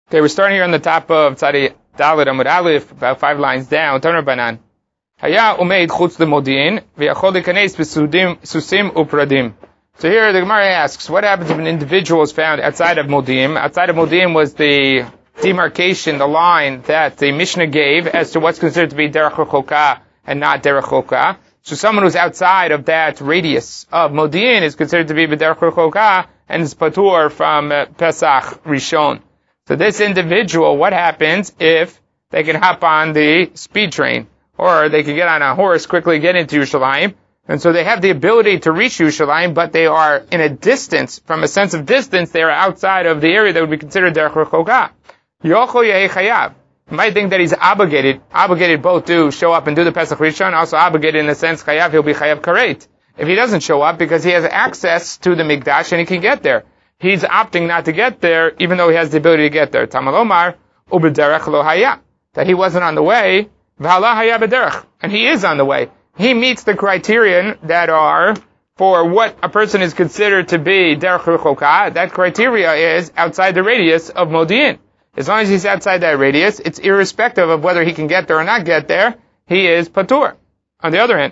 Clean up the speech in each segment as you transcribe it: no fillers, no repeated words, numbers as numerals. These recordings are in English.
Okay, we're starting here on the top of Tzadi Dalet Amud Aleph, about 5 lines down. Taner Banan. Haya umeid chutz lemodin, v'yachol likanes b'susim upradim. So here the Gemara asks, what happens if an individual is found outside of Modim? Outside of Modim was the demarcation, the line that the Mishnah gave as to what's considered to be derech rechoka and not derech rechoka. So someone who's outside of that radius of Modi'in is considered to be b'derech rechoka and is patur from Pesach Rishon. So this individual, what happens if they can hop on the speed train, or they can get on a horse, quickly get into Yerushalayim, and so they have the ability to reach Yerushalayim, but they are in a distance, from a sense of distance, they are outside of the area that would be considered derech rechoka. Yochol yehei chayav. You might think that he's obligated both to show up and do the Pesach Rishon, also obligated in the sense chayav, he'll be chayav karet. If he doesn't show up, because he has access to the Mikdash and he can get there, he's opting not to get there, even though he has the ability to get there. Tamalomar, ubederech lo haya. That he wasn't on the way, v'hala haya bederech. And he is on the way. He meets the criterion that are for what a person is considered to be derech rechoka. That criteria is outside the radius of Modi'in. As long as he's outside that radius, it's irrespective of whether he can get there or not get there, he is patur. On the other hand,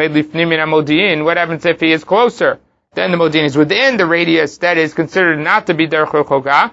what happens if he is closer? Then the Modi'in is within the radius that is considered not to be derech rechoka.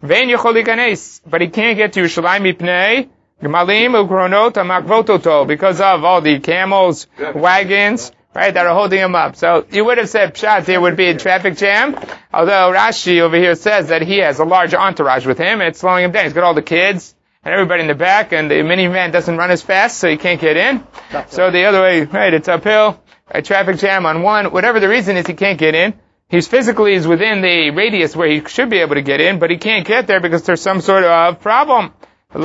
But he can't get to Yerushalayim mipnei Gemalim ukronot hamakvototo, because of all the camels, wagons, right, that are holding him up. So you would have said pshat there would be a traffic jam, although Rashi over here says that he has a large entourage with him and it's slowing him down. He's got all the kids and everybody in the back, and the minivan doesn't run as fast, so he can't get in. So the other way, right, it's uphill, a traffic jam on one, whatever the reason is, he can't get in. He's physically is within the radius where he should be able to get in, but he can't get there because there's some sort of problem.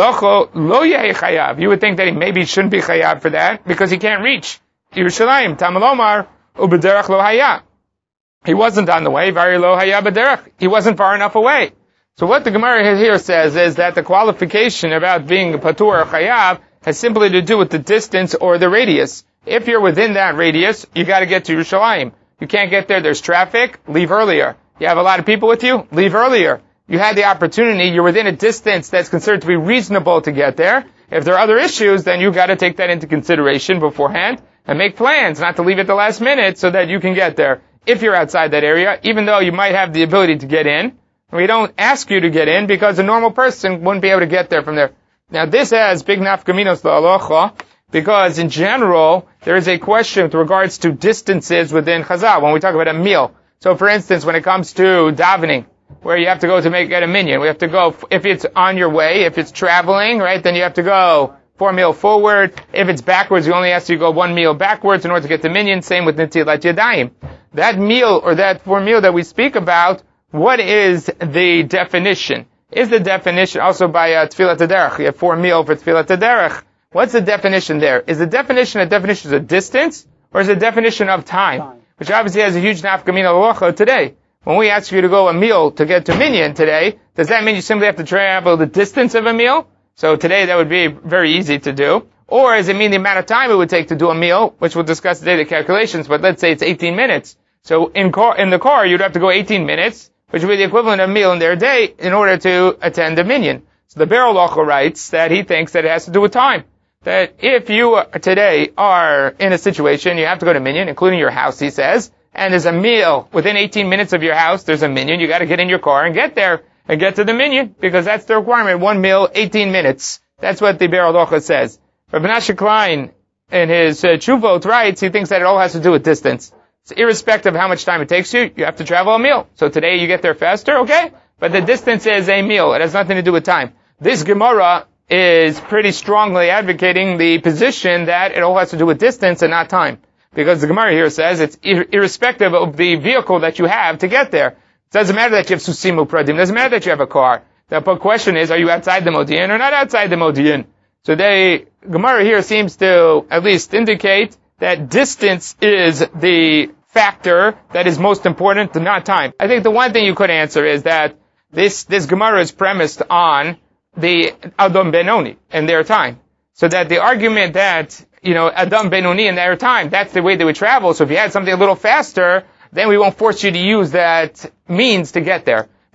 Lo yehi chayav. You would think that he maybe shouldn't be chayav for that, because he can't reach Yerushalayim. Tamalomar, ubederech lo haya. He wasn't on the way, vari lo haya bederech. He wasn't far enough away. So what the Gemara here says is that the qualification about being a patur or chayav has simply to do with the distance or the radius. If you're within that radius, you got to get to Yerushalayim. You can't get there, there's traffic, leave earlier. You have a lot of people with you, leave earlier. You had the opportunity, you're within a distance that's considered to be reasonable to get there. If there are other issues, then you got to take that into consideration beforehand and make plans not to leave at the last minute so that you can get there. If you're outside that area, even though you might have the ability to get in, we don't ask you to get in because a normal person wouldn't be able to get there from there. Now this has big nafkaminos l'alocha, because in general, there is a question with regards to distances within Chazal when we talk about a meal. So for instance, when it comes to davening, where you have to go to get a minyan, we have to go, if it's on your way, if it's traveling, right, then you have to go 4 meal forward. If it's backwards, you only ask you to go 1 meal backwards in order to get the minyan. Same with Netilat Yadayim. That meal, or that 4 meal that we speak about, what is the definition? Is the definition also by Tfilat HaDerech? You have 4 meal for Tfilat HaDerech. What's the definition there? Is the definition a definition of distance, or is it a definition of time? Which obviously has a huge nafkamina l'alocha today. When we ask you to go a meal to get to minyan today, does that mean you simply have to travel the distance of a meal? So today that would be very easy to do. Or does it mean the amount of time it would take to do a meal, which we'll discuss today, the calculations, but let's say it's 18 minutes. So in the car, you'd have to go 18 minutes, which would be the equivalent of a meal in their day, in order to attend a minyan. So the Be'er Halacha writes that he thinks that it has to do with time. That if you today are in a situation, you have to go to minyan, including your house, he says, and there's a meal within 18 minutes of your house, there's a minyan, you got to get in your car and get there and get to the minyan, because that's the requirement. 1 meal, 18 minutes. That's what the Be'er Halacha says. Rav Menashe Klein, in his Tshuvot, writes, he thinks that it all has to do with distance. So irrespective of how much time it takes you, you have to travel a meal. So today you get there faster, okay? But the distance is a meal. It has nothing to do with time. This Gemara is pretty strongly advocating the position that it all has to do with distance and not time. Because the Gemara here says it's irrespective of the vehicle that you have to get there. It doesn't matter that you have susim upradim. It doesn't matter that you have a car. The question is, are you outside the Modi'in or not outside the Modi'in? So the Gemara here seems to at least indicate that distance is the factor that is most important, not time. I think the one thing you could answer is that this Gemara is premised on the Adam Benoni and their time. So that the argument that, Adam Benoni in their time, that's the way they would travel. So if you had something a little faster, then we won't force you to use that means to get there.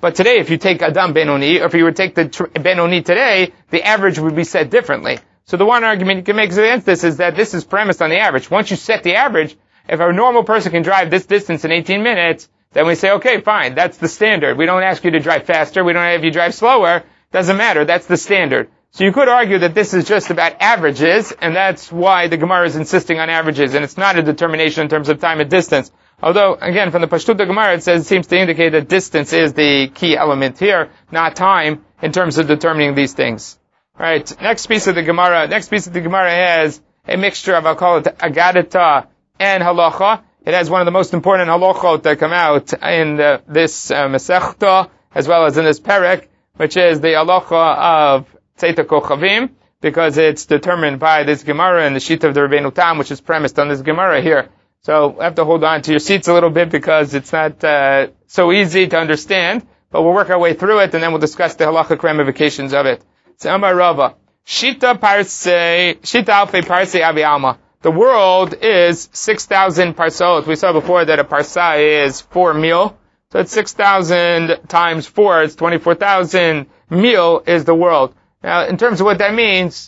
But today, if you take Adam Benoni, or if you would take the Benoni today, the average would be set differently. So the one argument you can make against this is that this is premised on the average. Once you set the average, if a normal person can drive this distance in 18 minutes, then we say, okay, fine, that's the standard. We don't ask you to drive faster, we don't have you drive slower, doesn't matter, that's the standard. So you could argue that this is just about averages, and that's why the Gemara is insisting on averages, and it's not a determination in terms of time and distance. Although, again, from the Pashtut Gemara, it seems to indicate that distance is the key element here, not time, in terms of determining these things. Alright, next piece of the Gemara has a mixture of, I'll call it, Agadata and Halacha. It has one of the most important halachot that come out in this Masechta, as well as in this Perek, which is the halacha of Tzeit Kochavim, because it's determined by this Gemara and the sheet of the Rabbeinu Tam, which is premised on this Gemara here. So we have to hold on to your seats a little bit because it's not so easy to understand, but we'll work our way through it and then we'll discuss the halachic ramifications of it. It's Amar Rava. Shita Alfei Parsei Avi Alma. The world is 6,000 parsot. We saw before that a parsa is 4 mil. So it's 6,000 times 4, it's 24,000 mil is the world. Now, in terms of what that means,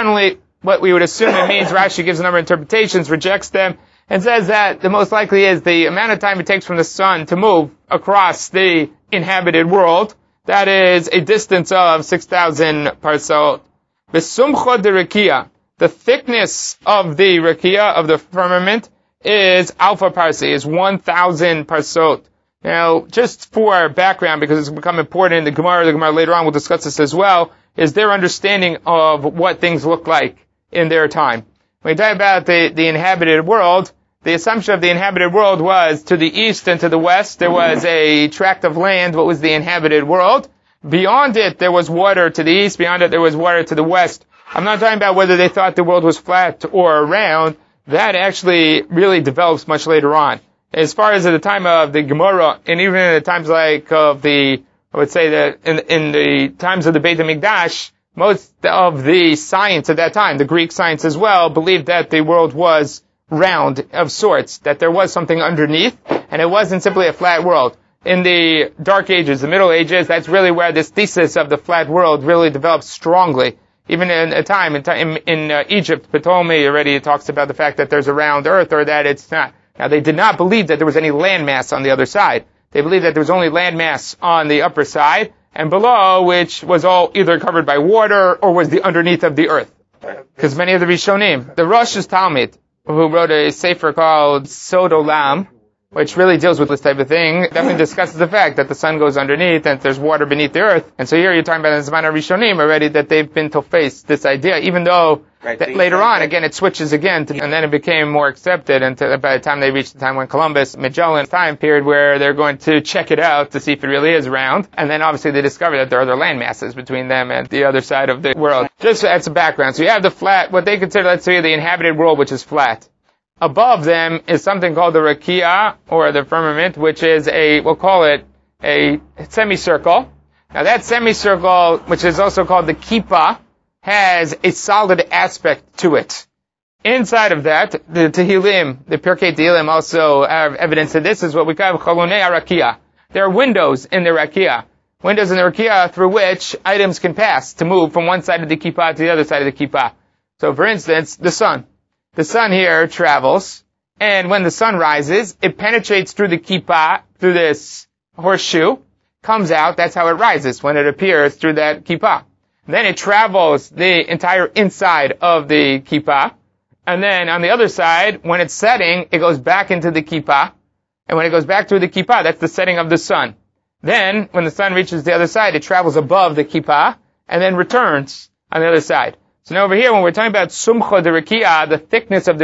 what we would assume it means, Rashi gives a number of interpretations, rejects them, and says that the most likely is the amount of time it takes from the sun to move across the inhabited world. That is a distance of 6,000 parsot. Besumcha de Rekia. The thickness of the Rekia, of the firmament, is alpha parsi, is 1,000 parsot. Now, just for background, because it's become important in the Gemara later on, we'll discuss this as well, is their understanding of what things look like in their time. When we talk about the inhabited world, the assumption of the inhabited world was to the east and to the west, there was a tract of land, what was the inhabited world. Beyond it, there was water to the east, beyond it, there was water to the west. I'm not talking about whether they thought the world was flat or round. That actually really develops much later on. As far as at the time of the Gemara, and even in the times like of I would say that in the times of the Beit HaMikdash, most of the science at that time, the Greek science as well, believed that the world was round of sorts, that there was something underneath, and it wasn't simply a flat world. In the Dark Ages, the Middle Ages, that's really where this thesis of the flat world really develops strongly. Even in a time, in Egypt, Ptolemy already talks about the fact that there's a round earth, or that it's not. Now, they did not believe that there was any landmass on the other side. They believed that there was only landmass on the upper side, and below, which was all either covered by water, or was the underneath of the earth. Because many of the Rishonim, the Rosh Talmud, who wrote a sefer called Sod Olam, which really deals with this type of thing, definitely discusses the fact that the sun goes underneath and there's water beneath the earth. And so here you're talking about in the Zman Rishonim already that they've been to face this idea, even though that later on, again, it switches again, and then it became more accepted, and by the time they reached the time when Columbus, Magellan, time period where they're going to check it out to see if it really is round, and then obviously they discover that there are other land masses between them and the other side of the world. Just as a background, so you have the flat, what they consider, let's say, the inhabited world, which is flat. Above them is something called the Rakia, or the firmament, which is we'll call it a semicircle. Now that semicircle, which is also called the Kippah, has a solid aspect to it. Inside of that, the Tehillim, the Pirkei Tehillim also have evidence of this, is what we call Cholonei HaRakia. There are windows in the Rakia. Windows in the Rakia through which items can pass to move from one side of the Kippah to the other side of the Kippah. So for instance, the sun. The sun here travels, and when the sun rises, it penetrates through the kippah, through this horseshoe, comes out, that's how it rises, when it appears through that kippah. Then it travels the entire inside of the kippah, and then on the other side, when it's setting, it goes back into the kippah, and when it goes back through the kippah, that's the setting of the sun. Then, when the sun reaches the other side, it travels above the kippah, and then returns on the other side. So now over here, when we're talking about Sumcha de Rekia, the thickness of the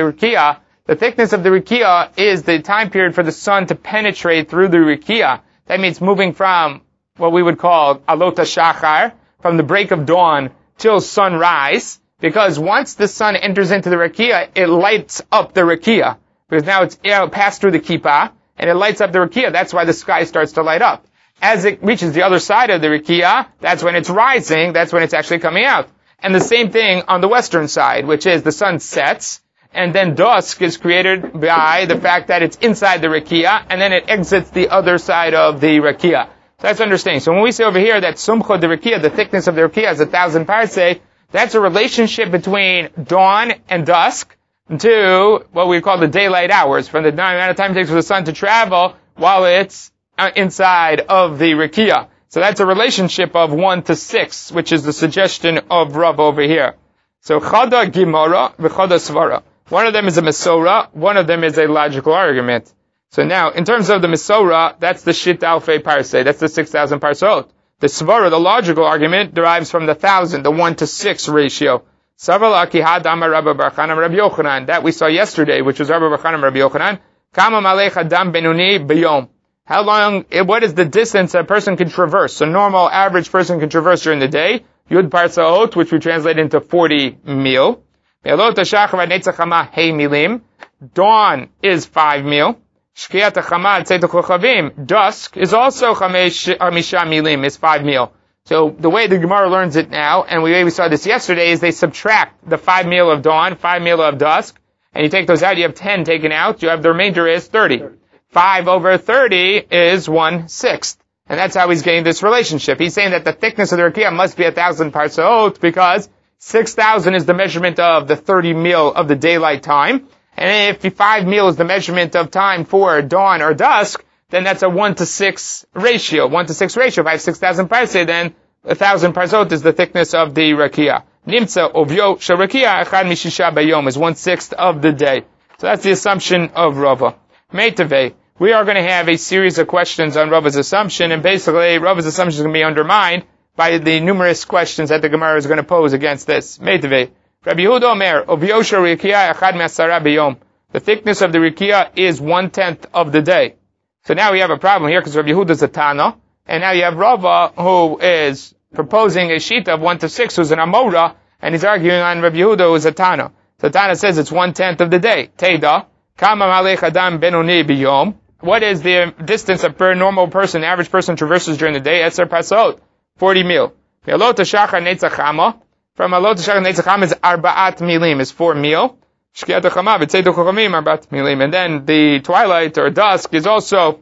Rekia is the time period for the sun to penetrate through the Rekia. That means moving from what we would call Alot HaShachar, from the break of dawn till sunrise, because once the sun enters into the Rekia, it lights up the Rekia. Because now it's passed through the Kippah, and it lights up the Rekia. That's why the sky starts to light up. As it reaches the other side of the Rekia, that's when it's rising, that's when it's actually coming out. And the same thing on the western side, which is the sun sets, and then dusk is created by the fact that it's inside the Rekia, and then it exits the other side of the Rekia. So that's understanding. So when we say over here that Sumcha de Rekia, the thickness of the Rekia is 1,000 parseh, that's a relationship between dawn and dusk to what we call the daylight hours, from the amount of time it takes for the sun to travel while it's inside of the Rekia. So that's a relationship of 1 to 6, which is the suggestion of Rav over here. So Chada Gimara v'Chada Svara. One of them is a Mesorah, one of them is a logical argument. So now, in terms of the Mesorah, that's the Shit Alfei Parseh, that's the 6,000 Parsot. The Svara, the logical argument, derives from the 1,000, the 1 to 6 ratio. Savalaki Hadam Rabbi Bar Chanam Rabbi Yochanan, that we saw yesterday, which was Rabbi Bar Chanam Rabbi Yochanan. Kama Malech Adam Benuni B'yom. How long, what is the distance a person can traverse? A normal, average person can traverse during the day. Yud Parsaot, which we translate into 40 mil. Dawn is 5 mil. Dusk is also Hamisha milim, is 5 mil. So the way the Gemara learns it now, and we saw this yesterday, is they subtract the 5 mil of dawn, 5 mil of dusk, and you take those out, you have 10 taken out, you have the remainder is 30. 5 over 30 is 1/6. And that's how he's getting this relationship. He's saying that the thickness of the Rekia must be 1,000 parsot because 6,000 is the measurement of the 30 mil of the daylight time. And if 5 mil is the measurement of time for dawn or dusk, then that's a 1 to 6 ratio. 1 to 6 ratio. If I have 6,000 parseh, then 1,000 parsot is the thickness of the Rekia. Nimtza ovyo sharakia echad mishisha bayom is 1/6 of the day. So that's the assumption of Rava. Meitave. We are going to have a series of questions on Rava's assumption, and basically Rava's assumption is going to be undermined by the numerous questions that the Gemara is going to pose against this. Meitave. Rabbi Yehuda Omer, ovyo sharakia echad me'asara bayom. The thickness of the Rekia is 1/10 of the day. So now we have a problem here because Rabbi Yehuda is a Tana, and now you have Rava who is proposing a shita of 1 to 6, who's an Amora, and he's arguing on Rabbi Yehuda who's a Tana. So Tana says it's 1/10 of the day. Teida, Kama Malech Adam Benoni Biyom. What is the distance a normal person, average person traverses during the day? Etzer Pasot, 40 mil. Alot Shachar Netzachama. From Alot Shachar Netzachama is Arba'at Milim, is 4 mil. And then the twilight or dusk is also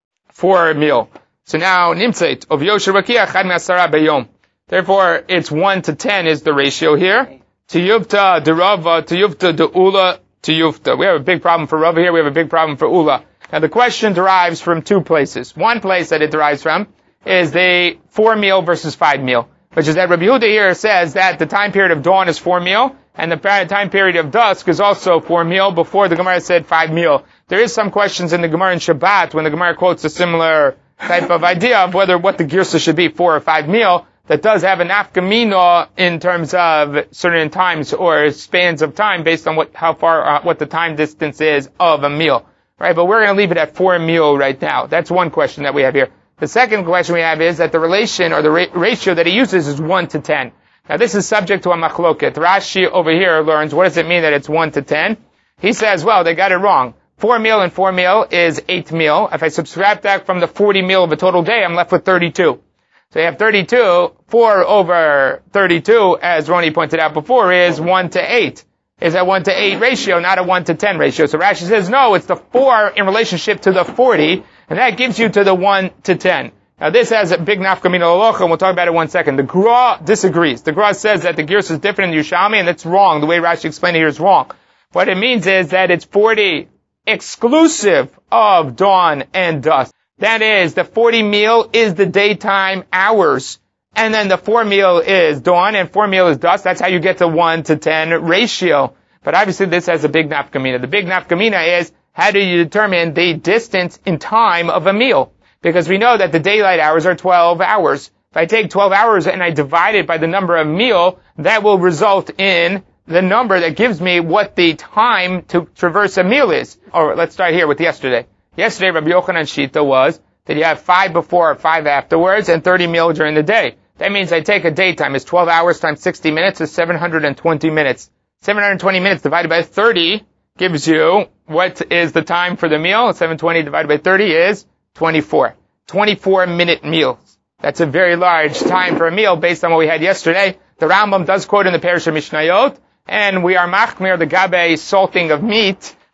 4 mil. So now, Nimtzeit, of Yosher Rakia, Chad Me'asara Beyom. Therefore, it's 1 to 10 is the ratio here. Tiyuvta de Rava, Tiyuvta de Ula, Tiyuvta. We have a big problem for Rava here, we have a big problem for Ula. Now the question derives from 2 places. One place that it derives from is the 4 mil versus 5 mil. Which is that Rabbi Yehuda here says that the time period of dawn is 4 mil, and the time period of dusk is also 4 mil, before the Gemara said 5 mil. There is some questions in the Gemara in Shabbat, when the Gemara quotes a similar type of idea of what the girsa should be, 4 or 5 mil, that does have an nafkamina in terms of certain times or spans of time based on what the time distance is of a meal. Right? But we're going to leave it at 4 mil right now. That's one question that we have here. The second question we have is that the relation or the ratio that he uses is 1 to 10. Now this is subject to a machloket. Rashi over here learns, what does it mean that it's 1 to 10? He says, well, they got it wrong. 4 mil and 4 mil is 8 mil. If I subtract that from the 40 mil of a total day, I'm left with 32. So you have 32, 4 over 32, as Roni pointed out before, is 1 to 8. Is a 1 to 8 ratio, not a 1 to 10 ratio. So Rashi says, no, it's the 4 in relationship to the 40, and that gives you to the 1 to 10. Now this has a big nafkamina halacha, and we'll talk about it in 1 second. The Gra disagrees. The Gra says that the Girs is different in Yerushalmi, and that's wrong. The way Rashi explained it here is wrong. What it means is that it's 40 exclusive of dawn and dusk. That is, the 40 mil is the daytime hours, and then the 4 mil is dawn, and 4 mil is dusk. That's how you get to 1 to 10 ratio. But obviously this has a big nafkamina. The big nafkamina is, how do you determine the distance in time of a meal? Because we know that the daylight hours are 12 hours. If I take 12 hours and I divide it by the number of meal, that will result in the number that gives me what the time to traverse a meal is. Or let's start here with yesterday. Yesterday, Rabbi Yochanan's shita was that you have 5 before or 5 afterwards and 30 mil during the day. That means I take a daytime. It's 12 hours times 60 minutes is 720 minutes. 720 minutes divided by 30 gives you what is the time for the meal. 720 divided by 30 is 24. 24-minute meals. That's a very large time for a meal based on what we had yesterday. The Rambam does quote in the Parish of Mishnayot, and we are machmir the gabe salting of meat,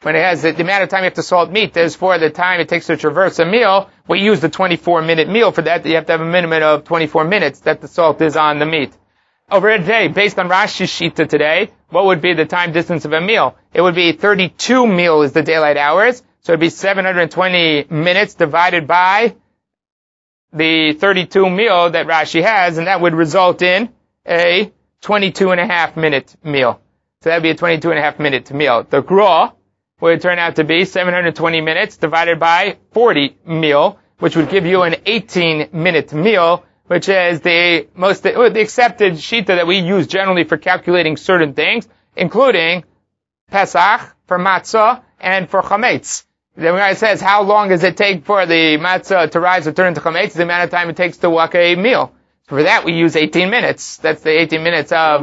when it has the amount of time you have to salt meat is for the time it takes to traverse a meal, we use the 24-minute meal for that. You have to have a minimum of 24 minutes that the salt is on the meat. Over today, based on Rashi's Shita today, what would be the time distance of a meal? It would be 32 meal is the daylight hours, so it would be 720 minutes divided by the 32 meal that Rashi has, and that would result in a 22.5-minute meal. So that would be a 22.5-minute meal. The Gra would turn out to be 720 minutes divided by 40 meal, which would give you an 18-minute meal, which is the accepted shita that we use generally for calculating certain things, including Pesach, for matzah, and for chametz. Then when it says how long does it take for the matzah to rise or turn into chametz, the amount of time it takes to walk a meal. For that we use 18 minutes. That's the 18 minutes of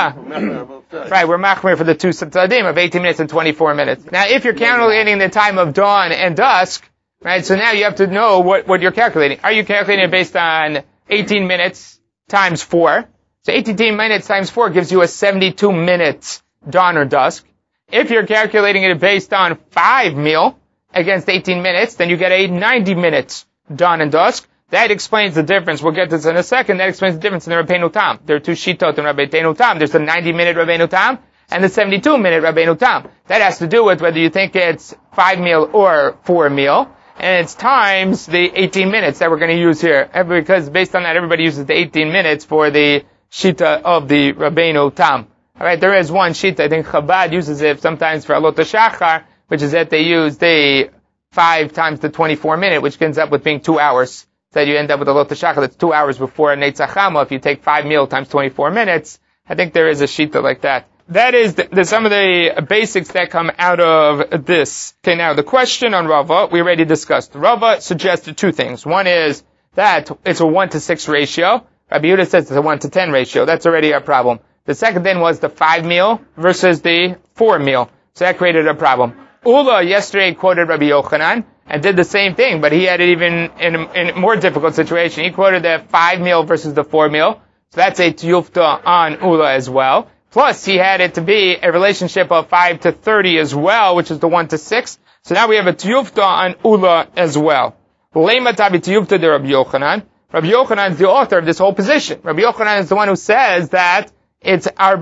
matzah. Right, we're machmir for the two tzadim of 18 minutes and 24 minutes. Now if you're calculating the time of dawn and dusk, right, so now you have to know what you're calculating. Are you calculating it based on 18 minutes times 4? So 18 minutes times 4 gives you a 72 minutes dawn or dusk. If you're calculating it based on 5 meal against 18 minutes, then you get a 90 minutes dawn and dusk. That explains the difference. We'll get to this in a second. That explains the difference in the Rabbeinu Tam. There are two shitot in Rabbeinu Tam. There's the 90-minute Rabbeinu Tam and the 72-minute Rabbeinu Tam. That has to do with whether you think it's 5 meal or 4 meal. And it's times the 18 minutes that we're going to use here. Because based on that, everybody uses the 18 minutes for the shita of the Rabbeinu Tam. Alright, there is one shita, I think Chabad uses it sometimes for Alot HaShachar, which is that they use the 5 times the 24 minute, which ends up with being 2 hours. So you end up with Alot HaShachar that's 2 hours before Netzach Hama. If you take 5 meal times 24 minutes, I think there is a shita like that. That is some of the basics that come out of this. Okay, now the question on Rava, we already discussed. Rava suggested two things. One is that it's a 1-to-6 ratio. Rabbi Yehuda says it's a 1-to-10 ratio. That's already a problem. The second thing was the 5 meal versus the 4 meal. So that created a problem. Ula yesterday quoted Rabbi Yochanan and did the same thing, but he had it even in a more difficult situation. He quoted the 5 meal versus the 4 meal. So that's a tiyufta on Ula as well. Plus, he had it to be a relationship of 5 to 30 as well, which is the 1-to-6. So now we have a tiyufta on Ula as well. Lema tabi tiyufta de Rabbi Yochanan. Rabbi Yochanan is the author of this whole position. Rabbi Yochanan is the one who says that it's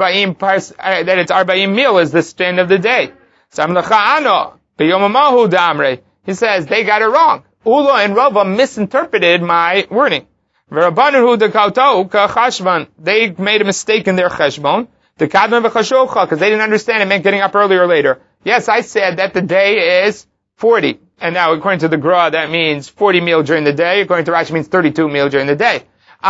arba'im meal is the stand of the day. He says they got it wrong. Ula and Rava misinterpreted my wording. They made a mistake in their cheshbon. Because they didn't understand it meant getting up earlier or later. Yes, I said that the day is 40. And now, according to the Gra, that means 40 meal during the day. According to Rashi, it means 32 meal during the day.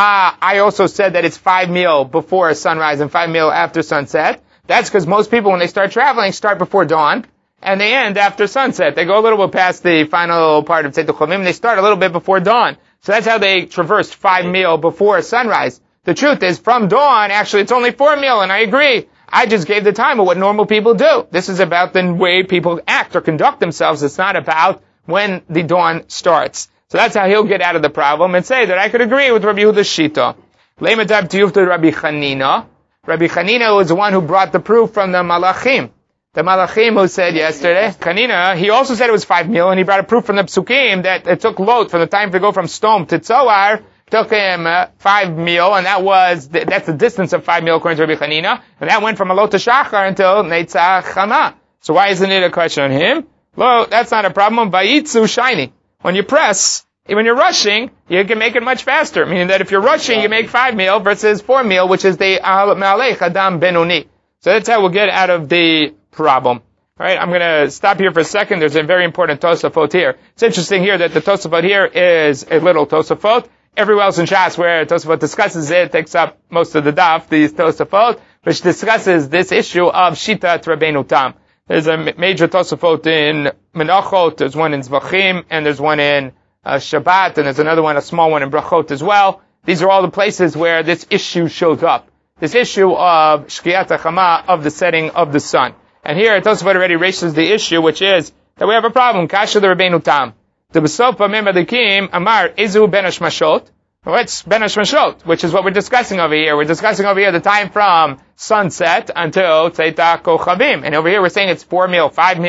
I also said that it's 5 meal before sunrise and 5 meal after sunset. That's because most people, when they start traveling, start before dawn, and they end after sunset. They go a little bit past the final part of Tzeit Chomim, and they start a little bit before dawn. So that's how they traversed 5 meal before sunrise. The truth is, from dawn, actually, it's only 4 meal, and I agree. I just gave the time of what normal people do. This is about the way people act or conduct themselves. It's not about when the dawn starts. So that's how he'll get out of the problem and say that I could agree with Rabbi Yehuda's Shita. Leimatab tiyufta Rabbi Chanina. Rabbi Chanina was the one who brought the proof from the Malachim. The Malachim who said yesterday, Chanina, he also said it was 5 meal, and he brought a proof from the Psukim that it took Lot from the time to go from Stom to Tzohar, took him 5 meal, and that's the distance of 5 meal according to Rabbi Chanina, and that went from Alot HaShachar until Netzach Hama. So why isn't it a question on him? Well, that's not a problem. Vayitzu shiny. When you press, when you're rushing, you can make it much faster. Meaning that if you're rushing, you make 5 meal versus 4 meal, which is the Me'alech Adam Benoni. So that's how we'll get out of the problem. Alright, I'm gonna stop here for a second. There's a very important Tosafot here. It's interesting here that the Tosafot here is a little Tosafot. Everywhere else in Shas where Tosafot discusses it, takes up most of the daf, these Tosafot, which discusses this issue of Shitat Rabbeinu Tam. There's a major Tosafot in Menachot, there's one in Zvachim, and there's one in Shabbat, and there's another one, a small one in Brachot as well. These are all the places where this issue shows up. This issue of Shkiat HaChama, of the setting of the sun. And here Tosafot already raises the issue, which is that we have a problem. Kasha the Rabbeinu Tam. The Besofa Memadikim Amar Izu Ben Hashmashot. What's Ben Hashmashot? Which is what we're discussing over here. We're discussing over here the time from sunset until Tzeit Kochavim. And over here we're saying it's 4 meal, 5 meal.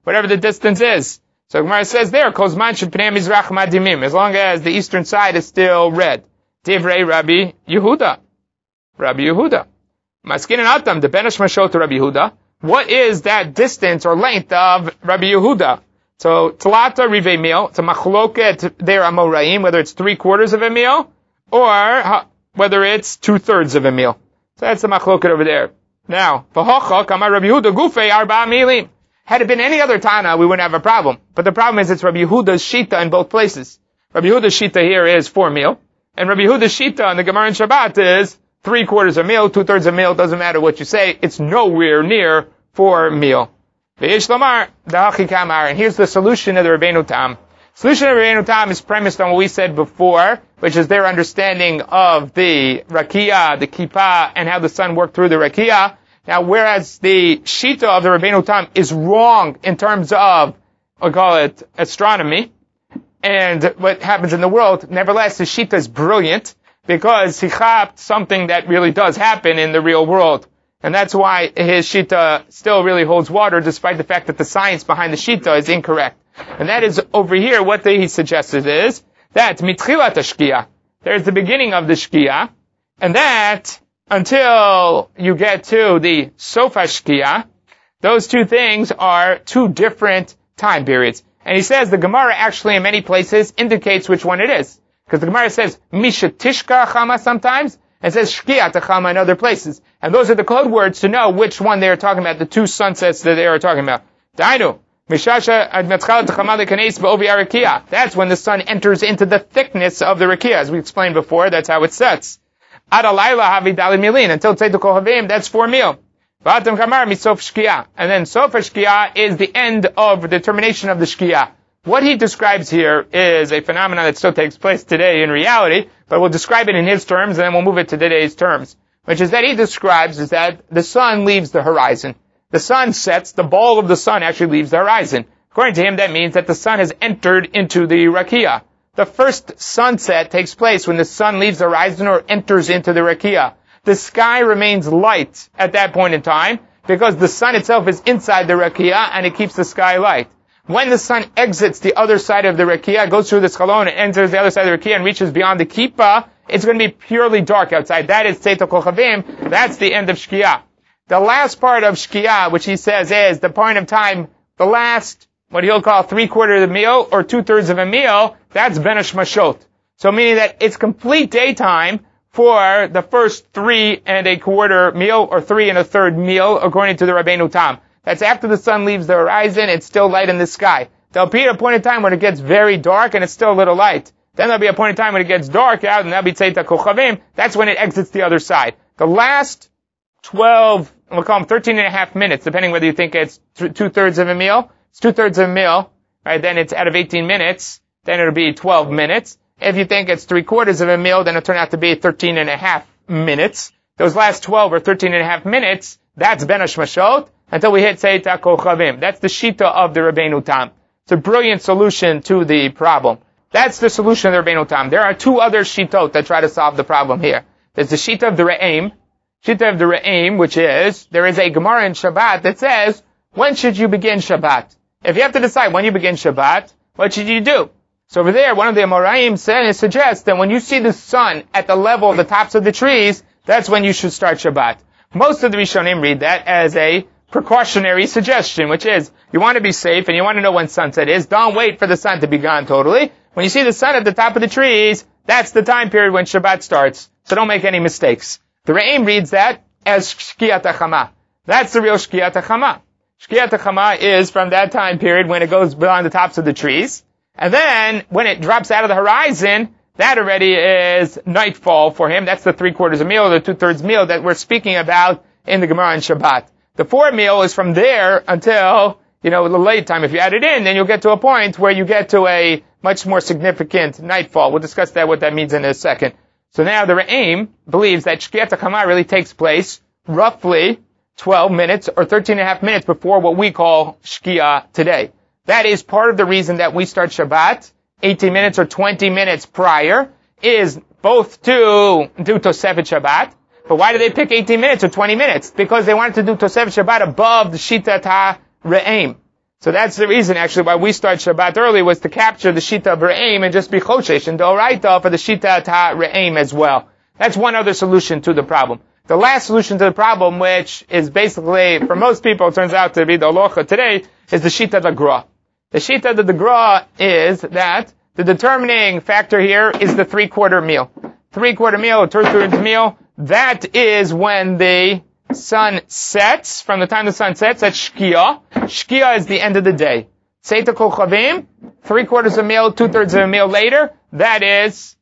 whatever the distance is. So Gemara says there, Kozman Shepnei Mizrach Madimim, as long as the eastern side is still red. Divrei Rabbi Yehuda. Rabbi Yehuda. Maskin and Atam, the Benesh Mashot to Rabbi Yehuda. What is that distance or length of Rabbi Yehuda? So, Tlata Rivei Mil, it's a machloket there Amoraim, whether it's 3/4 of a mil, or whether it's 2/3 of a mil. So that's the machloket over there. Now, V'hocha, Kamar Rabbi Yehuda, Gufei Arba Milim. Had it been any other Tana, we wouldn't have a problem. But the problem is it's Rabbi Yehuda's Shita in both places. Rabbi Yehuda's Shita here is 4 mil, and Rabbi Yehuda's Shita in the Gemara in Shabbat is 3/4 of a mil, 2/3 of a mil, doesn't matter what you say, it's nowhere near 4 mil. And here's the solution of the Rabbeinu Tam. Solution of Rabbeinu Tam is premised on what we said before, which is their understanding of the Rakia, the Kippah, and how the sun worked through the Rakia. Now, whereas the Shita of the Rabbeinu Tam is wrong in terms of, we call it astronomy, and what happens in the world, nevertheless, the Shita is brilliant, because he chapped something that really does happen in the real world. And that's why his Shita still really holds water, despite the fact that the science behind the Shita is incorrect. And that is, over here, what he suggested is, that mitchilat shkia, there's the beginning of the shkia, and that, until you get to the sof shkia, those two things are two different time periods. And he says the Gemara actually in many places indicates which one it is. Because the Gemara says, Misha Tishka Chama sometimes, and says Shkia Chama in other places. And those are the code words to know which one they are talking about, the two sunsets that they are talking about. Dainu, that's when the sun enters into the thickness of the Rakia, as we explained before, that's how it sets. Until Tzeitu Kohavim, that's 4 mil. And then Sof Shkia is the end of the termination of the Shkia. What he describes here is a phenomenon that still takes place today in reality, but we'll describe it in his terms, and then we'll move it to today's terms. Which is that he describes is that the sun leaves the horizon. The sun sets, the ball of the sun actually leaves the horizon. According to him, that means that the sun has entered into the Rakia. The first sunset takes place when the sun leaves the horizon or enters into the Rakia. The sky remains light at that point in time, because the sun itself is inside the Rakia, and it keeps the sky light. When the sun exits the other side of the Rakia, goes through the Schalon and enters the other side of the Rakia and reaches beyond the Kippah, it's going to be purely dark outside. That is Tzeitu Kochavim. That's the end of Shkia. The last part of Shkia, which he says is the point of time, the last, what he'll call 3/4 of a mil or 2/3 of a mil, that's Benesh Mashot. So meaning that it's complete daytime for the first 3 1/4 mil or 3 1/3 mil, according to the Rabbeinu Tam. That's after the sun leaves the horizon, it's still light in the sky. There'll be a point in time when it gets very dark and it's still a little light. Then there'll be a point in time when it gets dark out, and that'll be Tzeitu Kochavim. That's when it exits the other side. The last 12, we'll call them 13.5 minutes, depending whether you think it's 2/3 of a mil. It's 2/3 of a mil, right? Then it's out of 18 minutes. Then it'll be 12 minutes. If you think it's 3/4 of a mil, then it'll turn out to be 13.5 minutes. Those last 12 or 13.5 minutes, that's Benesh Mashot, until we hit Tzeitu Kochavim. That's the Shita of the Rabbeinu Tam. It's a brilliant solution to the problem. That's the solution of the Rabbeinu Tam. There are 2 other Shitot that try to solve the problem here. There's the Shita of the Re'im. Shita of the Re'im, which is, there is a Gemara in Shabbat that says, when should you begin Shabbat? If you have to decide when you begin Shabbat, what should you do? So over there, one of the Amoraim suggests that when you see the sun at the level of the tops of the trees, that's when you should start Shabbat. Most of the Rishonim read that as a precautionary suggestion, which is, you want to be safe and you want to know when sunset is, don't wait for the sun to be gone totally. When you see the sun at the top of the trees, that's the time period when Shabbat starts. So don't make any mistakes. The Re'im reads that as Shkiat HaChama. That's the real Shkiat HaChama. Shkiat HaChama is from that time period when it goes beyond the tops of the trees. And then, when it drops out of the horizon, that already is nightfall for him. That's the 3/4 mil, or the 2/3 mil that we're speaking about in the Gemara in Shabbat. The 4 mil is from there until, the late time. If you add it in, then you'll get to a point where you get to a much more significant nightfall. We'll discuss what that means in a second. So now the Re'im believes that Shkiat HaChama really takes place roughly 12 minutes or 13.5 minutes before what we call Shkia today. That is part of the reason that we start Shabbat 18 minutes or 20 minutes prior, is both to do Tosefet Shabbat. But why did they pick 18 minutes or 20 minutes? Because they wanted to do Tosefet Shabbat above the Shitat HaRe'im. So that's the reason, actually, why we start Shabbat early, was to capture the Shita of Re'im and just be Choshesh and Doraita for the Shita Ta Re'im as well. That's one other solution to the problem. The last solution to the problem, which is basically, for most people, turns out to be the Alocha today, is the Shita Dagra. The Shita Dagra is that the determining factor here is the 3/4 meal. 3/4 meal, or 2/3 meal, that is when the sun sets. From the time the sun sets, that's Shkia. Shkia is the end of the day. Seita Kochavim, 3/4 of a meal, 2/3 of a meal later, that is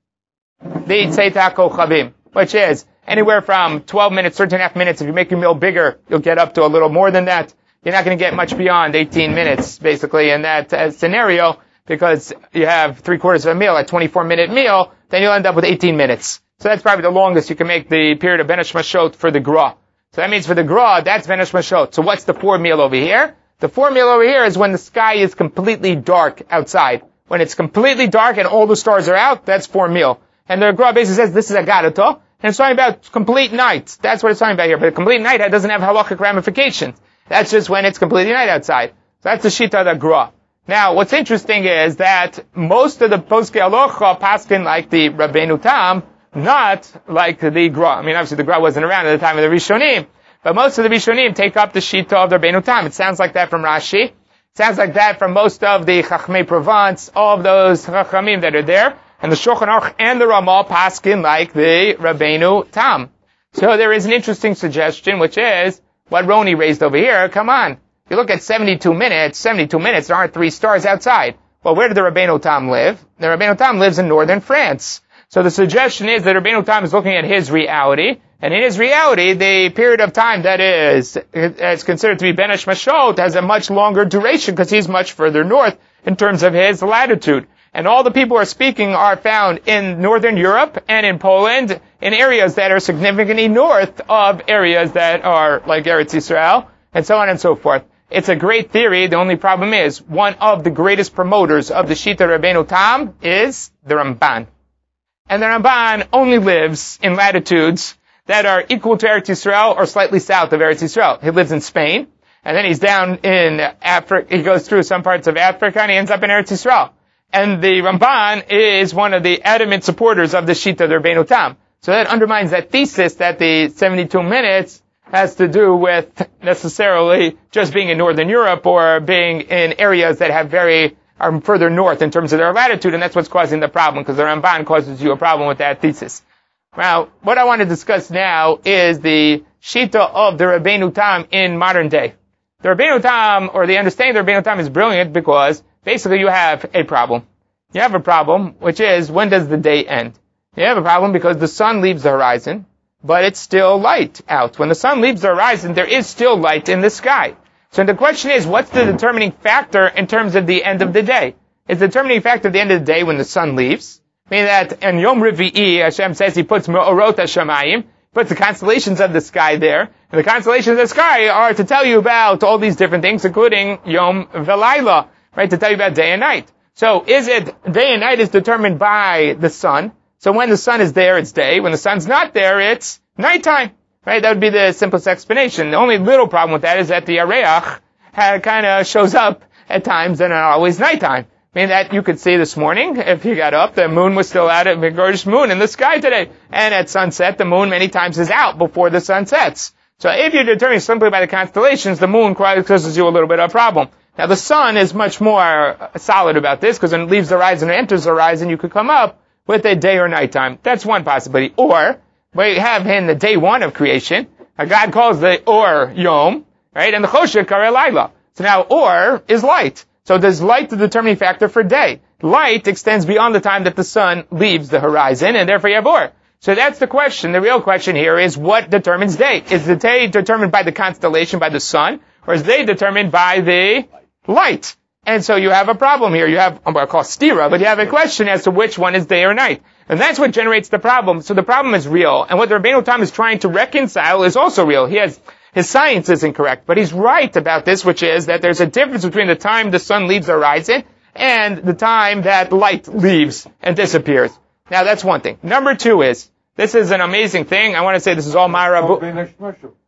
the Seita Kochavim, which is anywhere from 12 minutes, 13.5 minutes. If you make your meal bigger, you'll get up to a little more than that. You're not going to get much beyond 18 minutes, basically, in that scenario, because you have 3/4 of a meal, a 24-minute meal, then you'll end up with 18 minutes. So that's probably the longest you can make the period of Ben Hashmashot for the Gra. So that means for the Gra, that's Ben Hashmashot. So what's the 4 meal over here? The 4 meal over here is when the sky is completely dark outside. When it's completely dark and all the stars are out, that's 4 meal. And the Gra basically says this is a Gadato, and it's talking about complete night. That's what it's talking about here. But a complete night doesn't have halachic ramifications. That's just when it's completely night outside. So that's the Shita of the Gra. Now, what's interesting is that most of the Poskei Halacha paskin like the Rabbeinu Tam, not like the Gra. I mean, obviously the Gra wasn't around at the time of the Rishonim, but most of the Rishonim take up the Shita of the Rabbeinu Tam. It sounds like that from Rashi. It sounds like that from most of the Chachmei Provence, all of those Chachamim that are there. And the Shulchan Aruch and the Ramah paskin like the Rabbeinu Tam. So there is an interesting suggestion, which is what Roni raised over here. Come on. You look at 72 minutes, there aren't 3 stars outside. Well, where did the Rabbeinu Tam live? The Rabbeinu Tam lives in northern France. So the suggestion is that Rabbeinu Tam is looking at his reality, and in his reality, the period of time that is considered to be Ben Hashmashot has a much longer duration because he's much further north in terms of his latitude. And all the people who are speaking are found in northern Europe and in Poland, in areas that are significantly north of areas that are like Eretz Yisrael, and so on and so forth. It's a great theory. The only problem is, one of the greatest promoters of the Shita Rabbeinu Tam is the Ramban. And the Ramban only lives in latitudes that are equal to Eretz Yisrael or slightly south of Eretz Yisrael. He lives in Spain, and then he's down in Africa. He goes through some parts of Africa, and he ends up in Eretz Yisrael. And the Ramban is one of the adamant supporters of the Shita of the Rabbeinu Tam. So that undermines that thesis that the 72 minutes has to do with necessarily just being in northern Europe or being in areas that are further north in terms of their latitude, and that's what's causing the problem, because the Ramban causes you a problem with that thesis. Now, what I want to discuss now is the Shita of the Rabbeinu Tam in modern day. The Rabbeinu Tam, or the understanding of the Rabbeinu Tam, is brilliant because basically you have a problem. You have a problem, which is, when does the day end? You have a problem because the sun leaves the horizon, but it's still light out. When the sun leaves the horizon, there is still light in the sky. So the question is, what's the determining factor in terms of the end of the day? Is the determining factor at the end of the day when the sun leaves? Meaning that in Yom Revi'i, Hashem says He puts Me'orot HaShamayim, puts the constellations of the sky there. And the constellations of the sky are to tell you about all these different things, including Yom Velayla, right, to tell you about day and night. So is it day and night is determined by the sun? So when the sun is there, it's day. When the sun's not there, it's nighttime. Right? That would be the simplest explanation. The only little problem with that is that the Areach kind of shows up at times and not always nighttime. I mean, that you could see this morning, if you got up, the moon was still out, a gorgeous moon in the sky today. And at sunset, the moon many times is out before the sun sets. So if you're determined simply by the constellations, the moon causes you a little bit of a problem. Now the sun is much more solid about this, because when it leaves the horizon and enters the horizon, you could come up with a day or nighttime. That's one possibility. Or, we have in the day one of creation, God calls the Or Yom, right? And the Choshek Kareh Laila. So now Or is light. So there's light the determining factor for day. Light extends beyond the time that the sun leaves the horizon, and therefore you have Or. So that's the question. The real question here is, what determines day? Is the day determined by the constellation, by the sun, or is day determined by the light? And so you have a problem here. You have, I'm going to call stira, but you have a question as to which one is day or night. And that's what generates the problem. So the problem is real. And what the Rabbeinu Tam is trying to reconcile is also real. His science is incorrect, but he's right about this, which is that there's a difference between the time the sun leaves the horizon and the time that light leaves and disappears. Now that's one thing. Number two is, this is an amazing thing. I want to say this is all Marabu.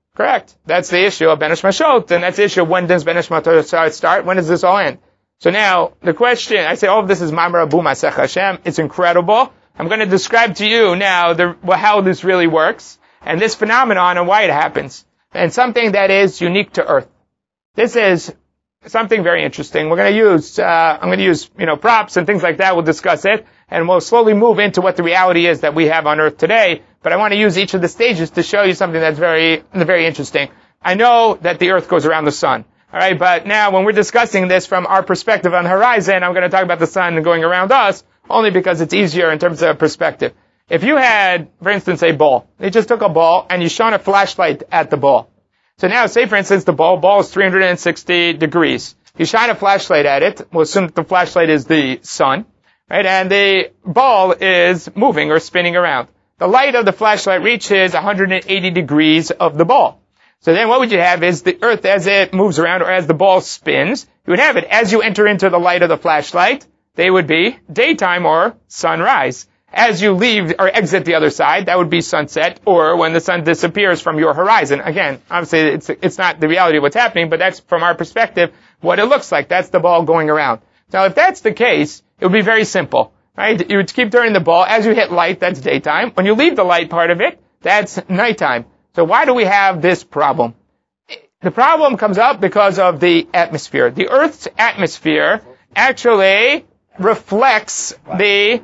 Correct. That's the issue of Ben Ish Mashot, and that's the issue of when does Ben Ish Mashot start, when does this all end? So now, the question, I say all of this is Mamar Abu Masech Hashem, it's incredible. I'm going to describe to you now how this really works, and this phenomenon and why it happens, and something that is unique to Earth. This is something very interesting. We're going to use, I'm going to use, props and things like that. We'll discuss it, and we'll slowly move into what the reality is that we have on Earth today. But I want to use each of the stages to show you something that's very, very interesting. I know that the Earth goes around the sun. Alright, but now when we're discussing this from our perspective on the horizon, I'm going to talk about the sun going around us, only because it's easier in terms of perspective. If you had, for instance, a ball, you just took a ball and you shone a flashlight at the ball. So now, say for instance, the ball is 360 degrees. You shine a flashlight at it, we'll assume that the flashlight is the sun, right, and the ball is moving or spinning around. The light of the flashlight reaches 180 degrees of the ball. So then what would you have is the Earth as it moves around, or as the ball spins, you would have it as you enter into the light of the flashlight, they would be daytime or sunrise. As you leave or exit the other side, that would be sunset, or when the sun disappears from your horizon. Again, obviously it's not the reality of what's happening, but that's from our perspective what it looks like. That's the ball going around. Now if that's the case, it would be very simple, right? You would keep turning the ball. As you hit light, that's daytime. When you leave the light part of it, that's nighttime. So why do we have this problem? The problem comes up because of the atmosphere. The Earth's atmosphere actually reflects the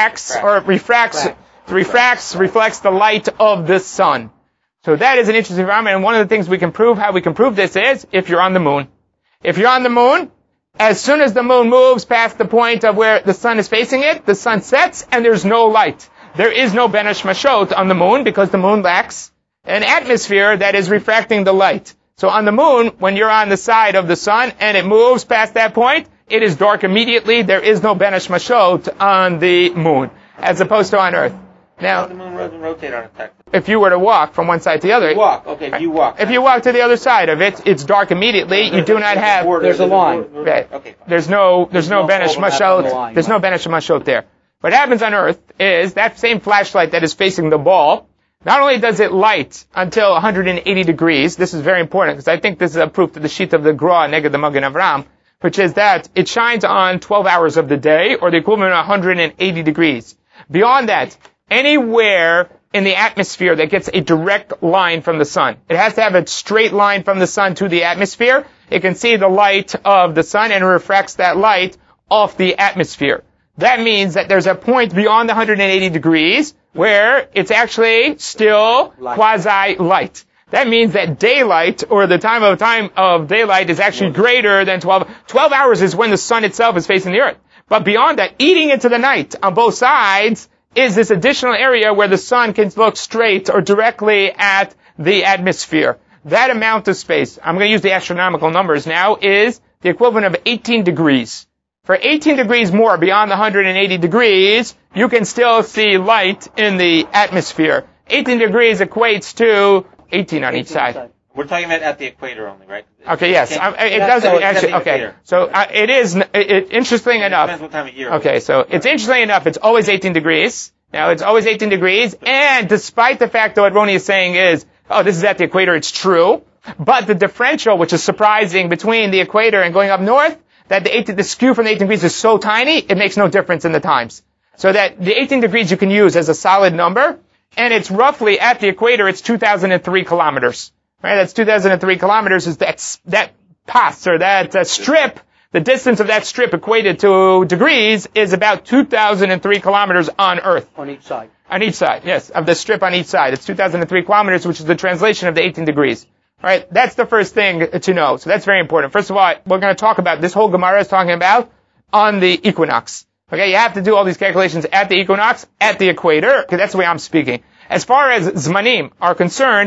light of the sun. So that is an interesting environment, and one of the things how we can prove this is if you're on the moon. If you're on the moon, as soon as the moon moves past the point of where the sun is facing it, the sun sets and there's no light. There is no Ben Ish Mashot on the moon because the moon lacks an atmosphere that is refracting the light. So on the moon, when you're on the side of the sun and it moves past that point, it is dark immediately. There is no Ben Ish Mashot on the moon, as opposed to on Earth. Now, the moon doesn't rotate on its axis. If you were to walk from one side to the other, If you walk to the other side of it, it's dark immediately. You do not have. There's a line. Right. Okay. There's no Ben Ish Mashot. There's no Ben Ish Mashot there. What happens on Earth is that same flashlight that is facing the ball. Not only does it light until 180 degrees, this is very important because I think this is a proof to the sheet of the Gra Neged the Magen Avram, which is that it shines on 12 hours of the day, or the equivalent of 180 degrees. Beyond that, anywhere in the atmosphere that gets a direct line from the sun, it has to have a straight line from the sun to the atmosphere. It can see the light of the sun and refracts that light off the atmosphere. That means that there's a point beyond the 180 degrees where it's actually still quasi-light. That means that daylight, or the time of daylight, is actually greater than 12. 12 hours is when the sun itself is facing the earth. But beyond that, eating into the night on both sides is this additional area where the sun can look straight or directly at the atmosphere. That amount of space, I'm going to use the astronomical numbers now, is the equivalent of 18 degrees. For 18 degrees more beyond the 180 degrees, you can still see light in the atmosphere. 18 degrees equates to 18 on each side. We're talking about at the equator only, right? Okay, yes. It doesn't actually, okay. So, it is, interesting enough. Depends what time of year. Okay, so it's interesting enough, it's always 18 degrees. Now, it's always 18 degrees, and despite the fact that what Roni is saying is, this is at the equator, it's true. But the differential, which is surprising between the equator and going up north, that the skew from the 18 degrees is so tiny, it makes no difference in the times. So that the 18 degrees you can use as a solid number, and it's roughly at the equator, it's 2,003 kilometers. Right? That's 2,003 kilometers is that pass, or that strip, the distance of that strip equated to degrees is about 2,003 kilometers on Earth. On each side. On each side, yes, of the strip on each side. It's 2,003 kilometers, which is the translation of the 18 degrees. Alright, that's the first thing to know. So that's very important. First of all, we're going to talk about, this whole Gemara is talking about on the equinox. Okay, you have to do all these calculations at the equinox, at the equator, because that's the way I'm speaking. As far as Zmanim are concerned,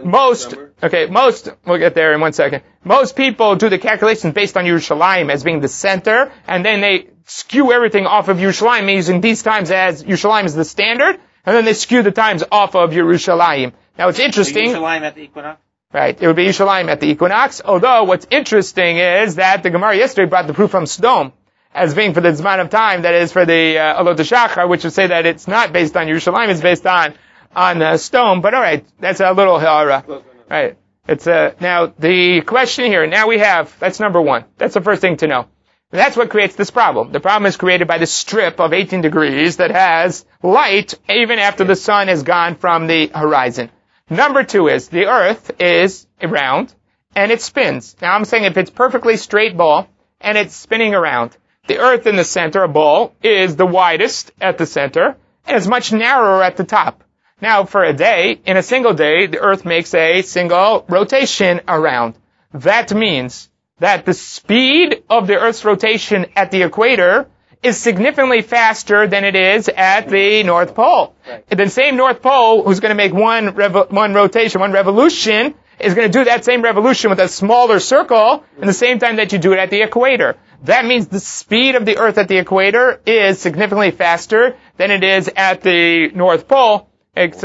we'll get there in 1 second. Most people do the calculations based on Yerushalayim as being the center, and then they skew everything off of Yerushalayim, using these times as Yerushalayim is the standard, and then they skew the times off of Yerushalayim. Now it's interesting. Yerushalayim at the equinox? Right, it would be Yerushalayim at the equinox, although what's interesting is that the Gemara yesterday brought the proof from Sdom, as being for the Zman of time, that is for the Alot HaShachar, which would say that it's not based on Yerushalayim, it's based on Sdom, but alright, that's a little ha'ara. Right. Now, the question here, that's number one. That's the first thing to know. And that's what creates this problem. The problem is created by the strip of 18 degrees that has light even after the sun has gone from the horizon. Number two is the Earth is round and it spins. Now, I'm saying if it's perfectly straight ball and it's spinning around, the Earth in the center, a ball, is the widest at the center and is much narrower at the top. Now, for a day, in a single day, the Earth makes a single rotation around. That means that the speed of the Earth's rotation at the equator is significantly faster than it is at the North Pole. Right. The same North Pole who's going to make one revolution, is going to do that same revolution with a smaller circle in the same time that you do it at the equator. That means the speed of the Earth at the equator is significantly faster than it is at the North Pole. It's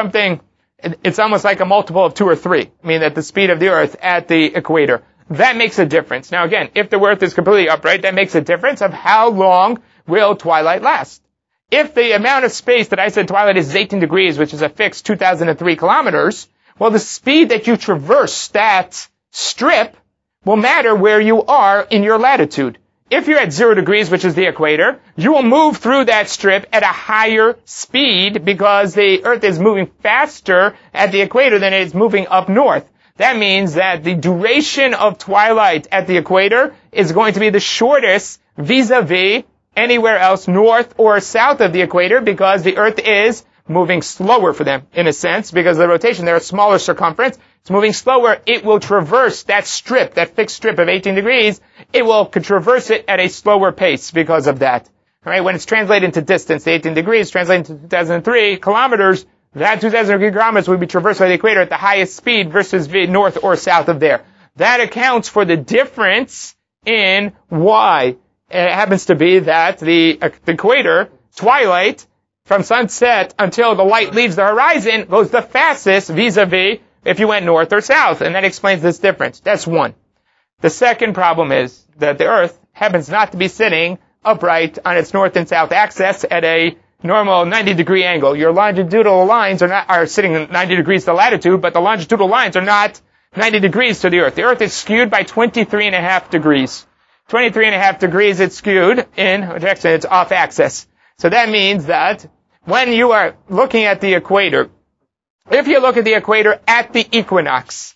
almost like a multiple of 2 or 3. I mean that the speed of the Earth at the equator. That makes a difference. Now again, if the Earth is completely upright, that makes a difference of how long will twilight last. If the amount of space that I said twilight is 18 degrees, which is a fixed 2,003 kilometers, well, the speed that you traverse that strip will matter where you are in your latitude. If you're at 0 degrees, which is the equator, you will move through that strip at a higher speed because the Earth is moving faster at the equator than it is moving up north. That means that the duration of twilight at the equator is going to be the shortest vis-a-vis anywhere else north or south of the equator because the Earth is moving slower for them, in a sense, because of the rotation. They're a smaller circumference. It's moving slower. It will traverse that strip, that fixed strip of 18 degrees. It will traverse it at a slower pace because of that. All right, when it's translated into distance, the 18 degrees translated into 2003 kilometers, that 2,003 kilometers will be traversed by the equator at the highest speed versus north or south of there. That accounts for the difference in why it happens to be that the equator, twilight, from sunset until the light leaves the horizon, goes the fastest vis-a-vis if you went north or south. And that explains this difference. That's one. The second problem is that the Earth happens not to be sitting upright on its north and south axis at a normal 90-degree angle. Your longitudinal lines are sitting 90 degrees to latitude, but the longitudinal lines are not 90 degrees to the Earth. The Earth is skewed by 23.5 degrees. 23.5 degrees it's skewed in direction, it's off axis. So that means that when you are looking at the equator, if you look at the equator at the equinox,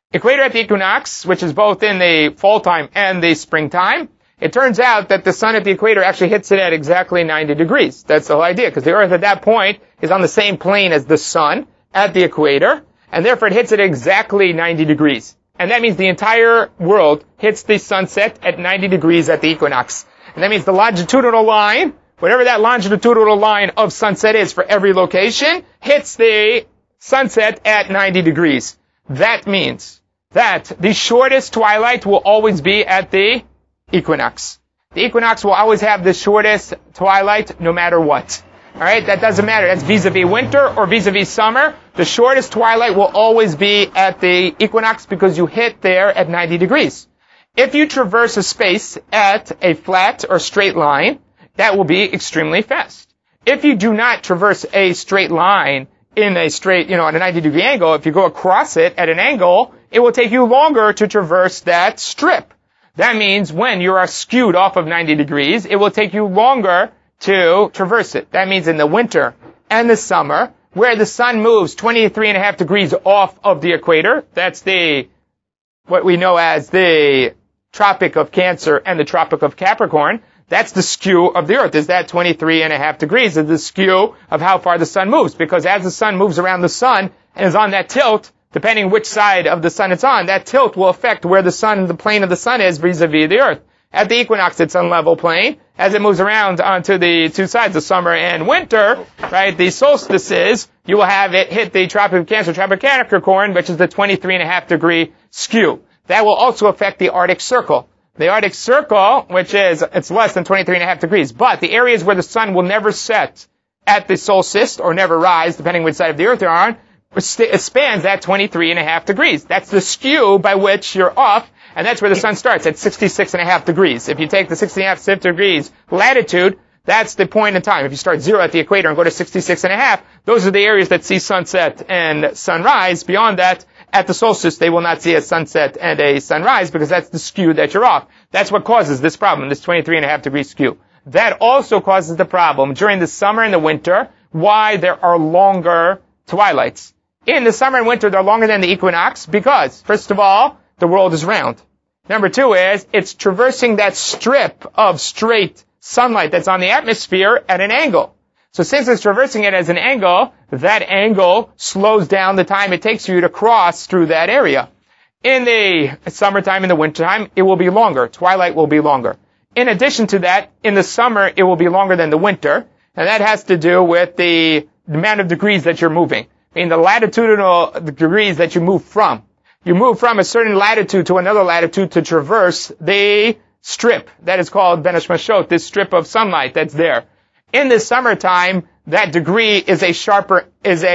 which is both in the fall time and the springtime, it turns out that the sun at the equator actually hits it at exactly 90 degrees. That's the whole idea, because the Earth at that point is on the same plane as the sun at the equator, and therefore it hits it exactly 90 degrees. And that means the entire world hits the sunset at 90 degrees at the equinox. And that means the longitudinal line, whatever that longitudinal line of sunset is for every location, hits the sunset at 90 degrees. That means that the shortest twilight will always be at the equinox. The equinox will always have the shortest twilight no matter what. Alright, that doesn't matter. That's vis-a-vis winter or vis-a-vis summer. The shortest twilight will always be at the equinox because you hit there at 90 degrees. If you traverse a space at a flat or straight line, that will be extremely fast. If you do not traverse a straight line in a straight, at a 90-degree angle, if you go across it at an angle, it will take you longer to traverse that strip. That means when you are skewed off of 90 degrees, it will take you longer to traverse it. That means in the winter and the summer, where the sun moves 23.5 degrees off of the equator, that's what we know as the Tropic of Cancer and the Tropic of Capricorn, that's the skew of the Earth, is that 23.5 degrees is the skew of how far the sun moves. Because as the sun moves around the sun and is on that tilt, depending which side of the sun it's on, that tilt will affect where the plane of the sun is vis-a-vis the Earth. At the equinox, it's on level plane. As it moves around onto the two sides of summer and winter, right, the solstices, you will have it hit the Tropic of Cancer, Tropic of Capricorn, which is the 23.5 degree skew. That will also affect the Arctic Circle. The Arctic Circle, it's less than 23.5 degrees, but the areas where the sun will never set at the solstice, or never rise, depending which side of the Earth you're on, it spans that 23.5 degrees. That's the skew by which you're off, and that's where the sun starts, at 66.5 degrees. If you take the 66.5 degrees latitude, that's the point in time. If you start 0 at the equator and go to 66.5, those are the areas that see sunset and sunrise. Beyond that, at the solstice, they will not see a sunset and a sunrise because that's the skew that you're off. That's what causes this problem, this 23.5 degree skew. That also causes the problem during the summer and the winter, why there are longer twilights. In the summer and winter, they're longer than the equinox because, first of all, the world is round. Number two is, it's traversing that strip of straight sunlight that's on the atmosphere at an angle. So since it's traversing it as an angle, that angle slows down the time it takes you to cross through that area. In the summertime and the wintertime, it will be longer. Twilight will be longer. In addition to that, in the summer, it will be longer than the winter, and that has to do with the amount of degrees that you're moving. I mean, the latitudinal degrees that you move from. You move from a certain latitude to another latitude to traverse the strip that is called Ben Hashmashot, this strip of sunlight that's there. In the summertime, that degree is a sharper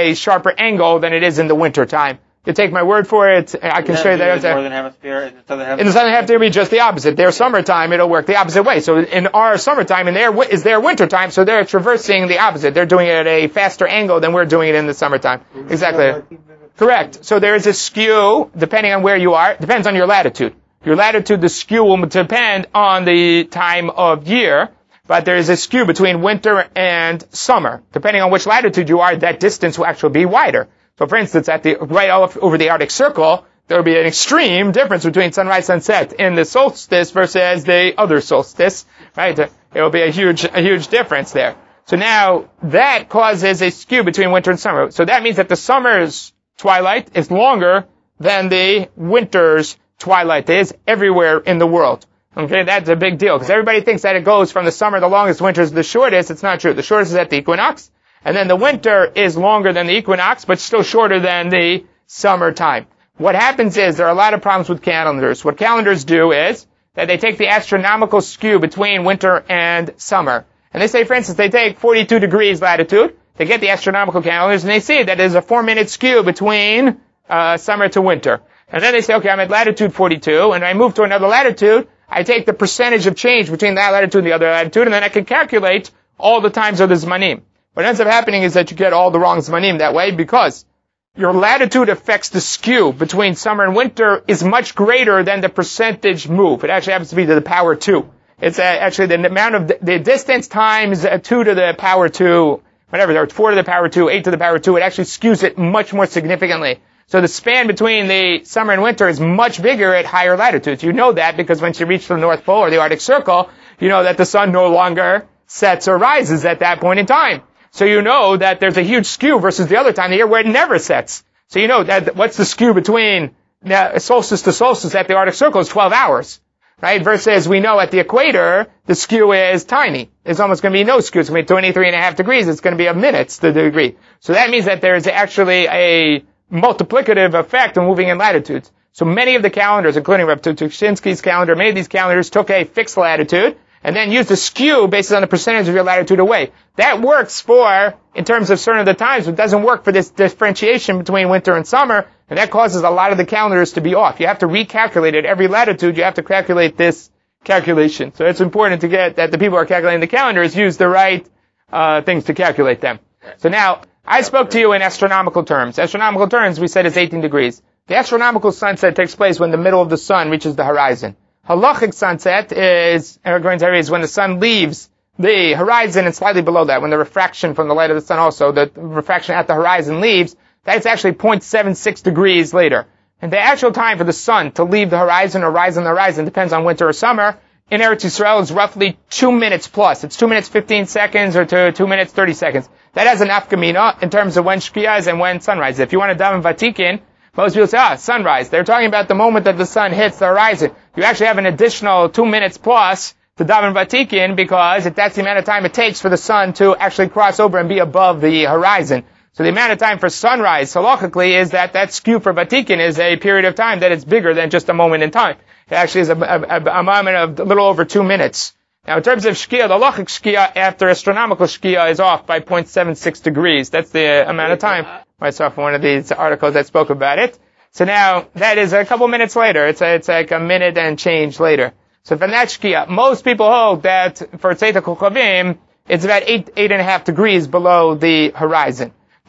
angle than it is in the wintertime. You take my word for it, I can show you that. In the northern hemisphere, in the southern hemisphere? In the southern hemisphere, it'll be just the opposite. Their summertime, it'll work the opposite way. So in our summertime, and is their wintertime, so they're traversing the opposite. They're doing it at a faster angle than we're doing it in the summertime. Exactly. Correct. So there is a skew, depending on where you are. It depends on your latitude. Your latitude, the skew will depend on the time of year, but there is a skew between winter and summer. Depending on which latitude you are, that distance will actually be wider. So for instance, right over the Arctic Circle, there will be an extreme difference between sunrise and sunset in the solstice versus the other solstice, right? It will be a huge difference there. So now, that causes a skew between winter and summer. So that means that the summer's twilight is longer than the winter's twilight is everywhere in the world. Okay, that's a big deal, because everybody thinks that it goes from the summer the longest, winter is the shortest. It's not true. The shortest is at the equinox, and then the winter is longer than the equinox, but still shorter than the summertime. What happens is, there are a lot of problems with calendars. What calendars do is, that they take the astronomical skew between winter and summer. And they say, for instance, they take 42 degrees latitude, they get the astronomical calendars, and they see that there's a 4-minute skew between summer to winter. And then they say, okay, I'm at latitude 42, and I move to another latitude, I take the percentage of change between that latitude and the other latitude, and then I can calculate all the times of the Zmanim. What ends up happening is that you get all the wrong Zmanim that way, because your latitude affects the skew between summer and winter is much greater than the percentage move. It actually happens to be to the power 2. It's actually the amount of the distance times 2 to the power 2, whatever, or 4 to the power 2, 8 to the power 2. It actually skews it much more significantly. So the span between the summer and winter is much bigger at higher latitudes. You know that because once you reach the North Pole or the Arctic Circle, you know that the sun no longer sets or rises at that point in time. So you know that there's a huge skew versus the other time of the year where it never sets. So you know that what's the skew between solstice to solstice at the Arctic Circle is 12 hours. Right? Versus we know at the equator, the skew is tiny. There's almost going to be no skew. It's going to be 23.5 degrees. It's going to be a minutes to the degree. So that means that there's actually a multiplicative effect of moving in latitudes. So many of the calendars, including Reb Tukhchinsky's calendar, many of these calendars took a fixed latitude and then used a skew based on the percentage of your latitude away. That works in terms of certain of the times, but doesn't work for this differentiation between winter and summer, and that causes a lot of the calendars to be off. You have to recalculate at every latitude. You have to calculate this calculation. So it's important to get that the people who are calculating the calendars use the right things to calculate them. So now, I spoke to you in astronomical terms. Astronomical terms, we said, is 18 degrees. The astronomical sunset takes place when the middle of the sun reaches the horizon. Halachic sunset is when the sun leaves the horizon and slightly below that, when the refraction from the light of the sun also, the refraction at the horizon leaves, that's actually 0.76 degrees later. And the actual time for the sun to leave the horizon or rise on the horizon depends on winter or summer. In Eretz Yisrael, it's roughly 2 minutes plus. It's 2 minutes 15 seconds or 2 minutes 30 seconds. That has an nafkamina in terms of when Shkia is and when sunrise is. If you want to daven Vatikin, most people say, sunrise. They're talking about the moment that the sun hits the horizon. You actually have an additional 2 minutes plus to daven Vatikin because that's the amount of time it takes for the sun to actually cross over and be above the horizon. So the amount of time for sunrise, halachically, is that skew for Vatikin is a period of time that it's bigger than just a moment in time. It actually is a moment of a little over 2 minutes. Now, in terms of Shkia, the halachic Shkia after astronomical Shkia is off by 0.76 degrees. That's the amount of time. I saw from one of these articles that spoke about it. So now, that is a couple minutes later. It's like a minute and change later. So from that Shkia, most people hold that for Tzeit HaKochavim, it's about 8.5 degrees below the horizon.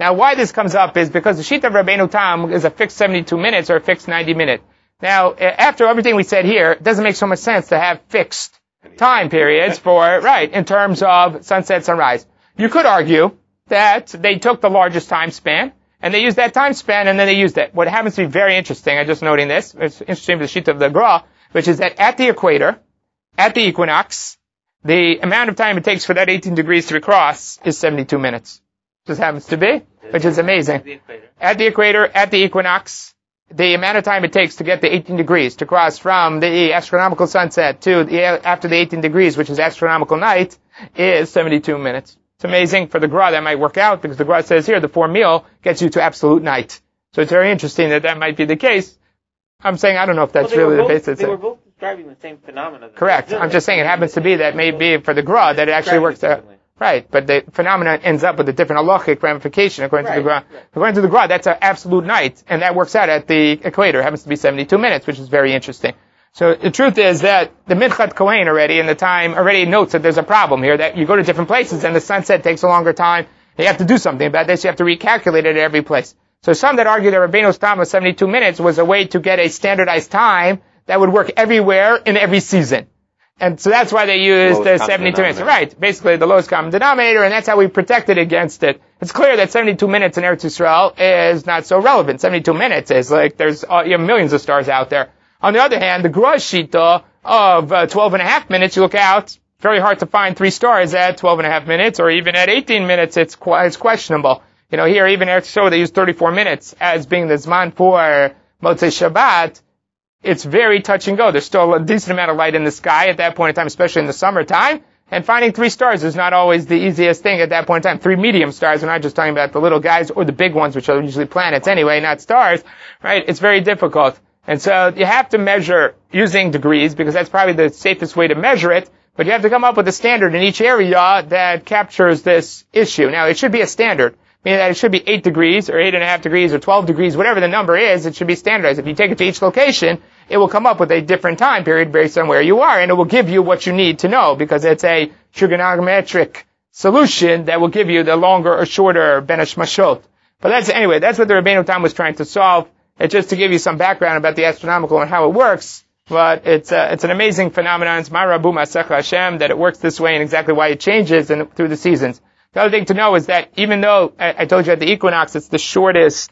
Now, why this comes up is because the Shita of Rabbeinu Tam is a fixed 72 minutes or a fixed 90 minute. Now, after everything we said here, it doesn't make so much sense to have fixed time periods in terms of sunset, sunrise. You could argue that they took the largest time span, and they used that time span, and then they used it. What happens to be very interesting, I'm just noting this, it's interesting for the Shita of the Gra, which is that at the equator, at the equinox, the amount of time it takes for that 18 degrees to recross is 72 minutes. Just happens to be, which is amazing. At the equator, at the equinox, the amount of time it takes to get the 18 degrees to cross from the astronomical sunset to after the 18 degrees, which is astronomical night, is 72 minutes. It's amazing. For the Gra, that might work out, because the Gra says here, the 4 meal gets you to absolute night. So it's very interesting that might be the case. I'm saying I don't know if that's really the basis. They were both describing the same phenomenon. Correct. I'm just saying it happens to be that maybe for the Gra that it actually works out. Right, but the phenomenon ends up with a different halachic ramification according to the Gra. According to the Gra, that's an absolute night, and that works out at the equator. It happens to be 72 minutes, which is very interesting. So the truth is that the Minchat Kohen already in the time already notes that there's a problem here, that you go to different places and the sunset takes a longer time. You have to do something about this. You have to recalculate it at every place. So some that argue that Rabbeinu Tam of 72 minutes was a way to get a standardized time that would work everywhere in every season. And so that's why they used the 72 minutes. Right. Basically the lowest common denominator, and that's how we protected against it. It's clear that 72 minutes in Eretz Yisrael is not so relevant. 72 minutes is like, you have millions of stars out there. On the other hand, the Gra Shita of 12 and a half minutes, you look out, very hard to find 3 stars at 12 and a half minutes, or even at 18 minutes, it's questionable. You know, here, even Eretz Yisrael, they use 34 minutes as being the Zman for Motzei Shabbat. It's very touch and go. There's still a decent amount of light in the sky at that point in time, especially in the summertime. And finding 3 stars is not always the easiest thing at that point in time. 3 medium stars, we're not just talking about the little guys or the big ones, which are usually planets anyway, not stars, right? It's very difficult. And so you have to measure using degrees, because that's probably the safest way to measure it, but you have to come up with a standard in each area that captures this issue. Now, it should be a standard, meaning that it should be 8 degrees, or 8.5 degrees, or 12 degrees, whatever the number is, it should be standardized. If you take it to each location, it will come up with a different time period based on where you are, and it will give you what you need to know, because it's a trigonometric solution that will give you the longer or shorter Ben Hashmashot. But that's what the Rabbeinu Tam was trying to solve. It's just to give you some background about the astronomical and how it works, but it's an amazing phenomenon. It's Marabu Masech Hashem that it works this way, and exactly why it changes through the seasons. The other thing to know is that even though I told you at the equinox it's the shortest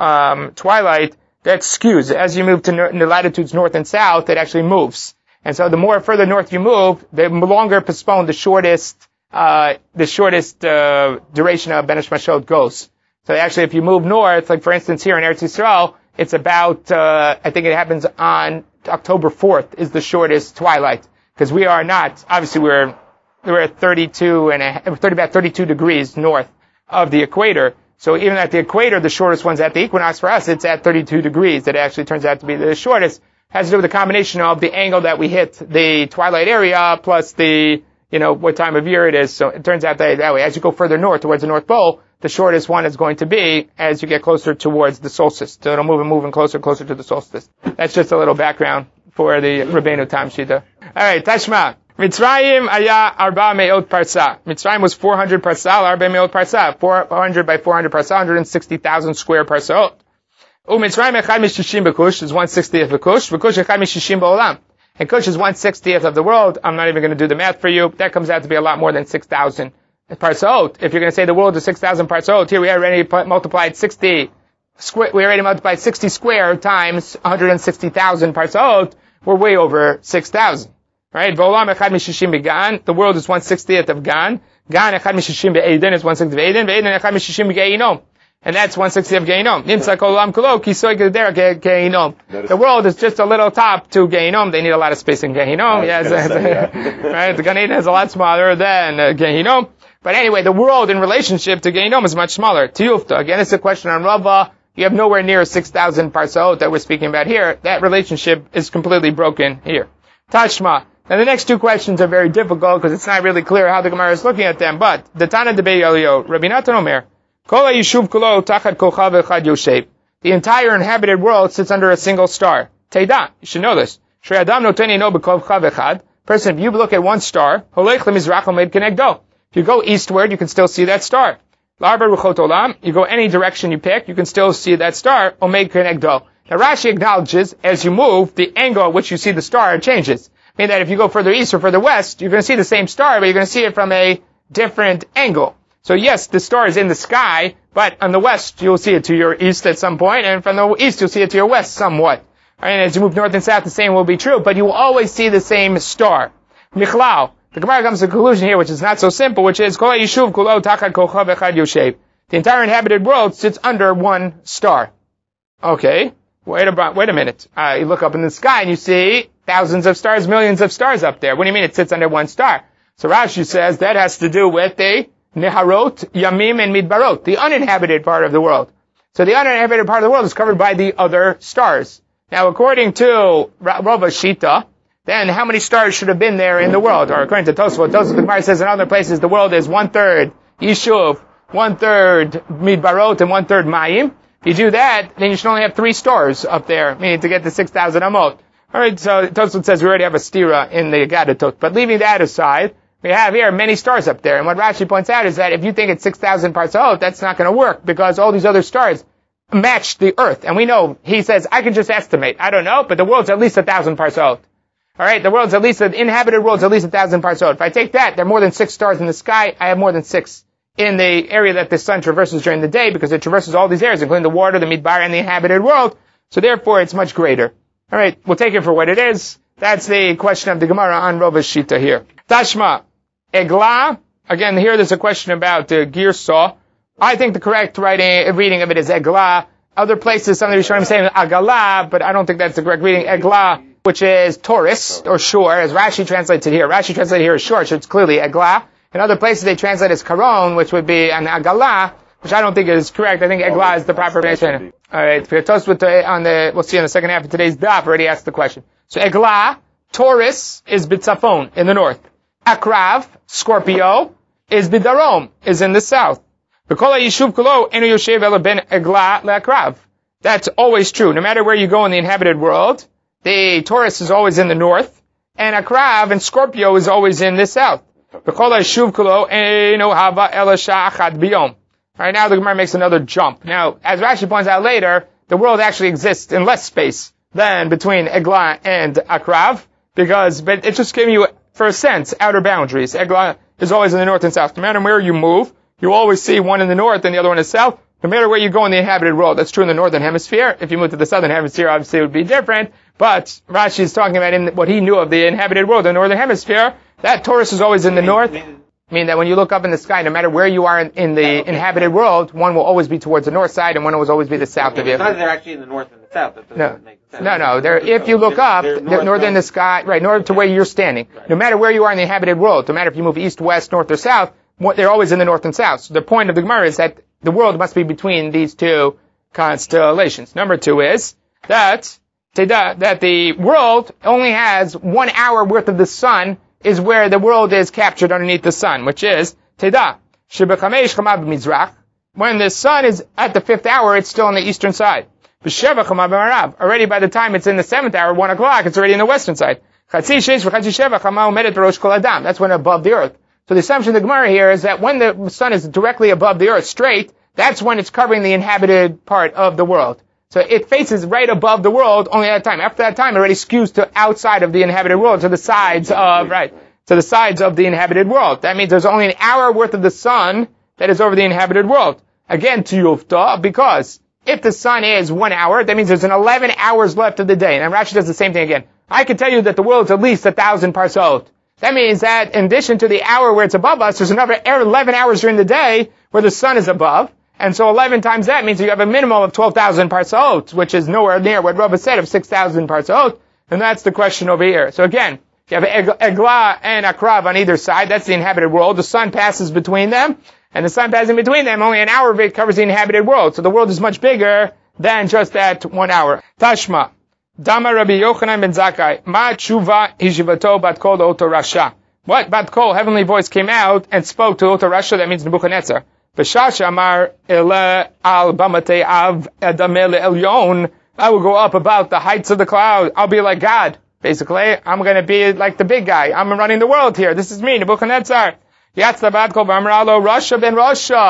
twilight, that skews. As you move to the latitudes north and south, it actually moves. And so the more further north you move, the longer postponed the shortest duration of Ben Hashmashot goes. So actually, if you move north, like for instance here in Eretz Yisrael, it's about, I think it happens on October 4th is the shortest twilight. Because we are not, obviously we're at 32 degrees north of the equator. So even at the equator, the shortest one's at the equinox. For us, it's at 32 degrees. That actually turns out to be the shortest. Has to do with the combination of the angle that we hit the twilight area plus the, what time of year it is. So it turns out that way. As you go further north towards the North Pole, the shortest one is going to be as you get closer towards the solstice. So it'll moving closer and closer to the solstice. That's just a little background for the Rabbeinu Tam Shita. Alright, Tashma. Mitzrayim aya arba me'ot parsa. Mitzrayim was 400 parsa, arba me'ot parsa. 400 by 400 parsa, 160,000 square parsaot. Mitzrayim echad mishishim b'kush is 1/60th of Kush. V'kush echad mishishim ba'olam. And Kush is 1/60th of the world. I'm not even going to do the math for you. That comes out to be a lot more than 6,000 parsaot. If you're going to say the world is 6,000 parsaot, here we already multiplied 60 square times 160,000 parsaot. We're way over 6,000. Right? V'olam echad mishishim b'gan. The world is 1/60th of Gan. Gan echad mishishim b'Eden is 1/60th of Eden. V'Eden echad mishishim b'Geinom. And that's 1/60th of Geinom. Nimtzak olam kulo kisoy gedera Geinom. The world is just a little top to Geinom. They need a lot of space in Geinom. Yes. Right? The Gan Eden is a lot smaller than Geinom. But anyway, the world in relationship to Geinom is much smaller. Tiyufta. Again, it's a question on Rava. You have nowhere near 6,000 parsaot that we're speaking about here. That relationship is completely broken here. Tashma. Now the next 2 questions are very difficult because it's not really clear how the Gemara is looking at them. But the Tana Debei Elio, Rabbi Natan Omer, Kol HaYishuv Kulo Tachat Kochav Echad Yoshev. The entire inhabited world sits under a single star. Teida, you should know this. Shrei Adam Noten Yino B'Kochav Echad. Person, if you look at one star, Holech LeMizrach Omed Kenegdo. If you go eastward, you can still see that star. L'Arba Ruchot Olam, you go any direction you pick, you can still see that star, Omed Kenegdo. Now Rashi acknowledges, as you move, the angle at which you see the star changes. Meaning that if you go further east or further west, you're going to see the same star, but you're going to see it from a different angle. So yes, the star is in the sky, but on the west, you'll see it to your east at some point, and from the east, you'll see it to your west somewhat. And as you move north and south, the same will be true, but you will always see the same star. Michlau. The Gemara comes to a conclusion here, which is not so simple, which is, Kol Yishuv Kulo Tachat Kochav Echad Yoshev. The entire inhabited world sits under one star. Okay, wait a minute. You look up in the sky and you see thousands of stars, millions of stars up there. What do you mean it sits under one star? So Rashi says that has to do with the Neharot, Yamim, and Midbarot, the uninhabited part of the world. So the uninhabited part of the world is covered by the other stars. Now, according to Rava Shita, then how many stars should have been there in the world? Or according to Tosfot, the Gemara says in other places the world is 1/3 Yishuv, 1/3 Midbarot, and 1/3 Mayim. If you do that, then you should only have 3 stars up there, meaning to get to 6,000 Amot. Alright, so Tosfot says we already have a stira in the Gadatot. But leaving that aside, we have here many stars up there. And what Rashi points out is that if you think it's 6,000 Parsot, that's not going to work, because all these other stars match the Earth. And we know, he says, I can just estimate. I don't know, but the world's at least 1,000 Parsot. Alright, the world's at least, the inhabited world's at least 1,000 Parsot. If I take that, there are more than 6 stars in the sky. I have more than 6 in the area that the sun traverses during the day, because it traverses all these areas, including the water, the midbar, and the inhabited world. So therefore, it's much greater. Alright, we'll take it for what it is. That's the question of the Gemara on Rava Shita here. Tashma, Eglah. Again, here there's a question about Girsa. I think the correct reading of it is Eglah. Other places, some of the Rishonim say Agalah, but I don't think that's the correct reading. Eglah, which is Taurus, or shore, as Rashi translates it here. Rashi translates it here as shore, so it's clearly Eglah. In other places they translate as Karon, which would be an Agalah, which I don't think is correct. I think Eglah is the proper pronunciation. Alright, we'll see in the second half of today's daf, already asked the question. So Eglah, Taurus, is Bitzafon, in the north. Akrav, Scorpio, is Bidarom, is in the south. That's always true. No matter where you go in the inhabited world, the Taurus is always in the north, and Akrav and Scorpio is always in the south. Alright, now the Gemara makes another jump. Now, as Rashi points out later, the world actually exists in less space than between Eglah and Akrav, but it's just giving you, for a sense, outer boundaries. Eglah is always in the north and south. No matter where you move, you always see one in the north and the other one in the south. No matter where you go in the inhabited world, that's true in the northern hemisphere. If you move to the southern hemisphere, obviously it would be different. But Rashi is talking about in what he knew of the inhabited world, the northern hemisphere, that Taurus is always in the north. I mean that when you look up in the sky, no matter where you are in the inhabited world, one will always be towards the north side and one will always be the south of you. It's not that they're actually in the north and the south. That doesn't make sense. No. If you look up, north in the sky, right, north to where you're standing. No matter where you are in the inhabited world, no matter if you move east, west, north, or south, they're always in the north and south. So the point of the Gemara is that the world must be between these two constellations. Number 2 is that the world only has 1 hour worth of the sun is where the world is captured underneath the sun, which is Teda. When the sun is at the 5th hour, it's still on the eastern side. Already by the time it's in the 7th hour, 1 o'clock, it's already in the western side. That's when above the earth. So the assumption of the Gemara here is that when the sun is directly above the earth straight, that's when it's covering the inhabited part of the world. So it faces right above the world only at that time. After that time, it already skews to outside of the inhabited world, to the sides of the inhabited world. That means there's only an hour worth of the sun that is over the inhabited world. Again, to Yufta, because if the sun is 1 hour, that means there's 11 hours left of the day. And Rashi does the same thing again. I can tell you that the world's at least 1,000 parsot. That means that in addition to the hour where it's above us, there's another 11 hours during the day where the sun is above. And so 11 times that means you have a minimum of 12,000 parsot, which is nowhere near what Rava said of 6,000 parsot. And that's the question over here. So again, you have Eglah and Akrav on either side. That's the inhabited world. The sun passes between them. And the sun passing between them, only an hour of it covers the inhabited world. So the world is much bigger than just that 1 hour. Tashma. Dama Rabbi Yochanan ben Zakkai. Ma tshuva hijivato bat kol oto rasha. What? Bat kol, heavenly voice came out and spoke to oto rasha. That means Nebuchadnezzar. V'shasha amar ele al bamate av adamele elyon. I will go up about the heights of the cloud. I'll be like God. Basically, I'm going to be like the big guy. I'm running the world here. This is me, Nebuchadnezzar. Yatzla bat kol v'amralo Rasha ben Rasha.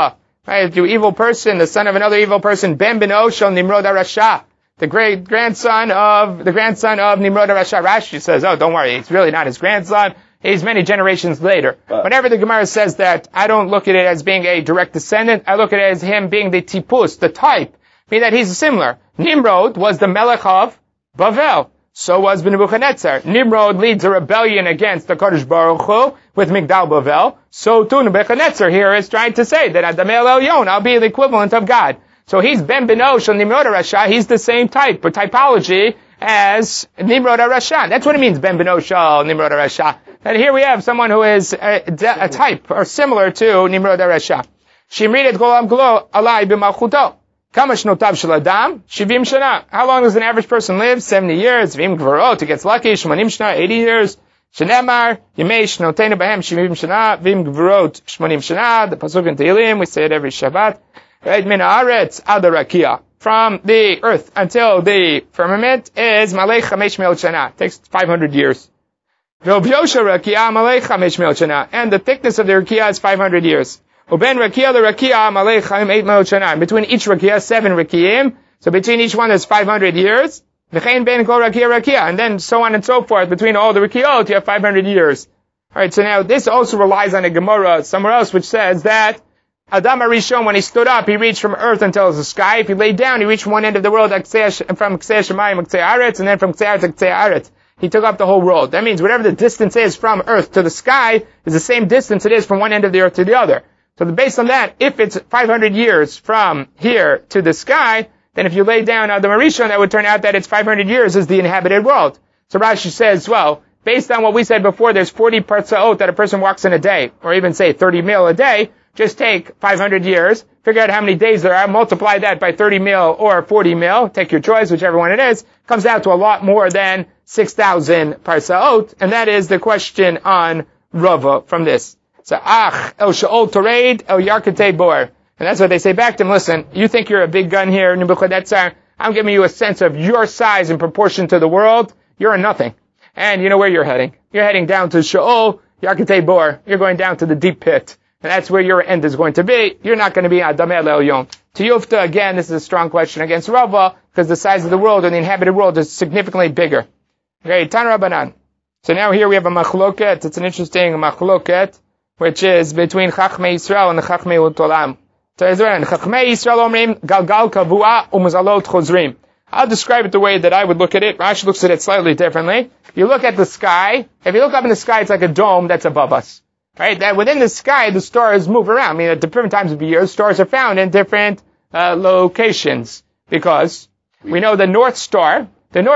Right? You evil person, the son of another evil person, Ben Beno Shel Nimrod HaRasha. The grandson of Nimrod HaRasha. Rashi says, oh, don't worry, it's really not his grandson. He's many generations later. Whenever the Gemara says that, I don't look at it as being a direct descendant. I look at it as him being the tipus, the type, meaning that he's similar. Nimrod was the Melech of Bavel. So was Nebuchadnezzar. Nimrod leads a rebellion against the Kodesh Baruch Hu with Migdal Bavel. So too Nebuchadnezzar here is trying to say that Adamel Elyon, I'll be the equivalent of God. So he's Ben Beno Shel Nimrod HaRasha. He's the same type, but typology as Nimrod HaRasha. That's what it means, Ben Beno Shel Nimrod HaRasha. And here we have someone who is a type or similar to Nimrod HaRasha. Shimrit et Golam Glo Alai B'Malchuto. Kama shnotav shel Adam? 70 shana. How long does an average person live? 70 years. V'im gvarot, he gets lucky. 80 shana, 80 years. Shenemar, Yimei shnotenu b'hem 70 shana. V'im gvarot, 80 shana. The pasuk in Tehillim, we say it every Shabbat. Right, min haaretz ad harakia. From the earth until the firmament is malei 500 shana. It takes 500 years. V'obyosha rakia malei 500 shana. And the thickness of the rakia is 500 years. Uben rakia the rakia malei 800 shana. Between each rakia, 7 rakiim. So between each one there's 500 years. V'chein ben kol rakia. And then so on and so forth. Between all the rakiot, you have 500 years. Alright, so now this also relies on a Gemara somewhere else which says that Adam HaRishon, when he stood up, he reached from earth until the sky. If he laid down, he reached from one end of the world, from Ksei Shemayim, Ksei Aretz, and then from Ksei Aretz to Ksei Aretz. He took up the whole world. That means whatever the distance is from earth to the sky is the same distance it is from one end of the earth to the other. So based on that, if it's 500 years from here to the sky, then if you lay down Adam HaRishon, that would turn out that it's 500 years is the inhabited world. So Rashi says, well, based on what we said before, there's 40 partza'ot that a person walks in a day, or even say 30 mil a day. Just take 500 years, figure out how many days there are, multiply that by 30 mil or 40 mil, take your choice, whichever one it is, comes out to a lot more than 6,000 parsaot, and that is the question on Rava from this. So, el sha'ol toreid, el yarkatei bor. And that's what they say back to him, listen, you think you're a big gun here, Nebuchadnezzar, I'm giving you a sense of your size in proportion to the world, you're a nothing. And you know where you're heading. You're heading down to Sha'ol, yarkatei bor, you're going down to the deep pit. And that's where your end is going to be. You're not going to be Adam Elyon. To Yufta, again, this is a strong question against Rava, because the size of the world and the inhabited world is significantly bigger. Okay, Tan Rabbanan. So now here we have a machloket. It's an interesting machloket, which is between Chachmei Yisrael and the Chachmei Utolam. So Chachmei Yisrael omrim galgal kavua umazalot chozrim. I'll describe it the way that I would look at it. Rashi looks at it slightly differently. You look at the sky. If you look up in the sky, it's like a dome that's above us. Right, that within the sky, the stars move around. I mean, at different times of the year, stars are found in different locations. Because we know the North Star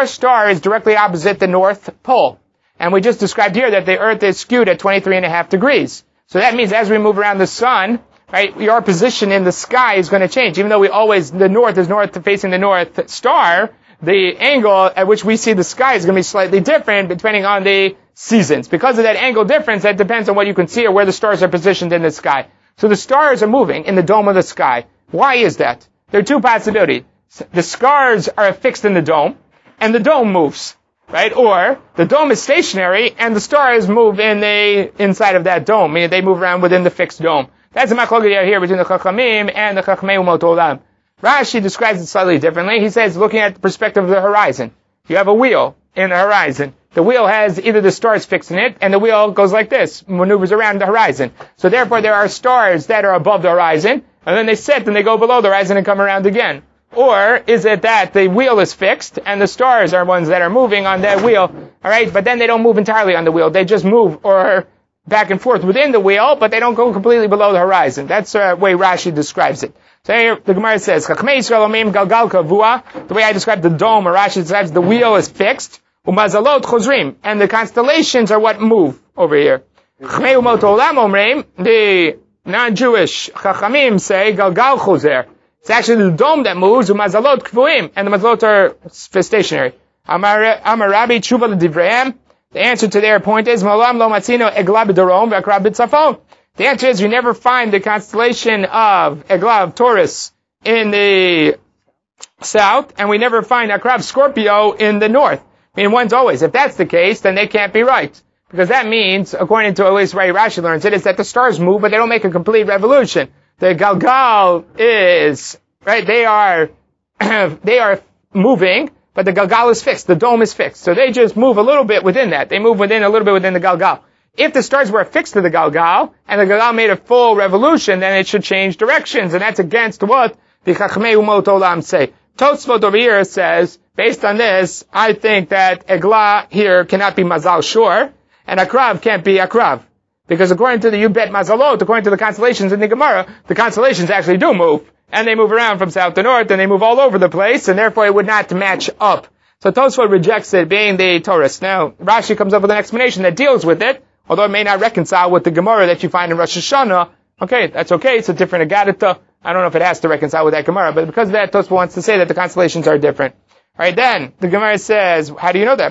is directly opposite the North Pole. And we just described here that the Earth is skewed at 23.5 degrees. So that means as we move around the sun, right, your position in the sky is going to change. Even though the North is facing the North Star, the angle at which we see the sky is going to be slightly different depending on the seasons. Because of that angle difference, that depends on what you can see or where the stars are positioned in the sky. So the stars are moving in the dome of the sky. Why is that? There are two possibilities. The stars are fixed in the dome, and the dome moves. Right? Or the dome is stationary, and the stars move inside of that dome. Meaning they move around within the fixed dome. That's the machlokes here between the Chachamim and the Chachmei Umot Olam. Rashi describes it slightly differently. He says, looking at the perspective of the horizon. You have a wheel in the horizon. The wheel has either the stars fixed in it, and the wheel goes like this, maneuvers around the horizon. So therefore there are stars that are above the horizon, and then they set and they go below the horizon and come around again. Or is it that the wheel is fixed, and the stars are ones that are moving on that wheel, alright, but then they don't move entirely on the wheel, they just move, or back and forth within the wheel, but they don't go completely below the horizon. That's the way Rashi describes it. So here, the Gemara says, Chachmei Yisrael omrim galgal kavua, the way I described the dome, or Rashi describes the wheel is fixed, umazalot chozrim, and the constellations are what move over here. Chachmei umot olam omrim, the non-Jewish Chachamim say galgal chozer. It's actually the dome that moves, umazalot kvuim, and the mazalot are stationary. Amar Rabbi Tshuva l'divreim, the answer to their point is, Malam lo matzino eglah b'darom v'akra b'tzafon. The answer is, you never find the constellation of Eglah, of Taurus, in the south, and we never find Akrab, Scorpio, in the north. I mean, one's always. If that's the case, then they can't be right. Because that means, according to at least Rashi learns it, is that the stars move, but they don't make a complete revolution. the Galgal is, right, they are moving, but the Galgal is fixed. The dome is fixed. So they just move a little bit within that. They move a little bit within the Galgal. If the stars were affixed to the Galgal, and the Galgal made a full revolution, then it should change directions, and that's against what the Chachmei Umot Olam say. Tosfot over here says, based on this, I think that Eglah here cannot be Mazal Shur, and Akrav can't be Akrav. Because according to the Yubet Mazalot, according to the constellations in the Gemara, the constellations actually do move. And they move around from south to north, and they move all over the place, and therefore it would not match up. So Tosfot rejects it being the Taurus. Now, Rashi comes up with an explanation that deals with it, although it may not reconcile with the Gemara that you find in Rosh Hashanah. Okay, that's okay, it's a different Agadita. I don't know if it has to reconcile with that Gemara, but because of that, Tosfot wants to say that the constellations are different. Alright, then, the Gemara says, how do you know that?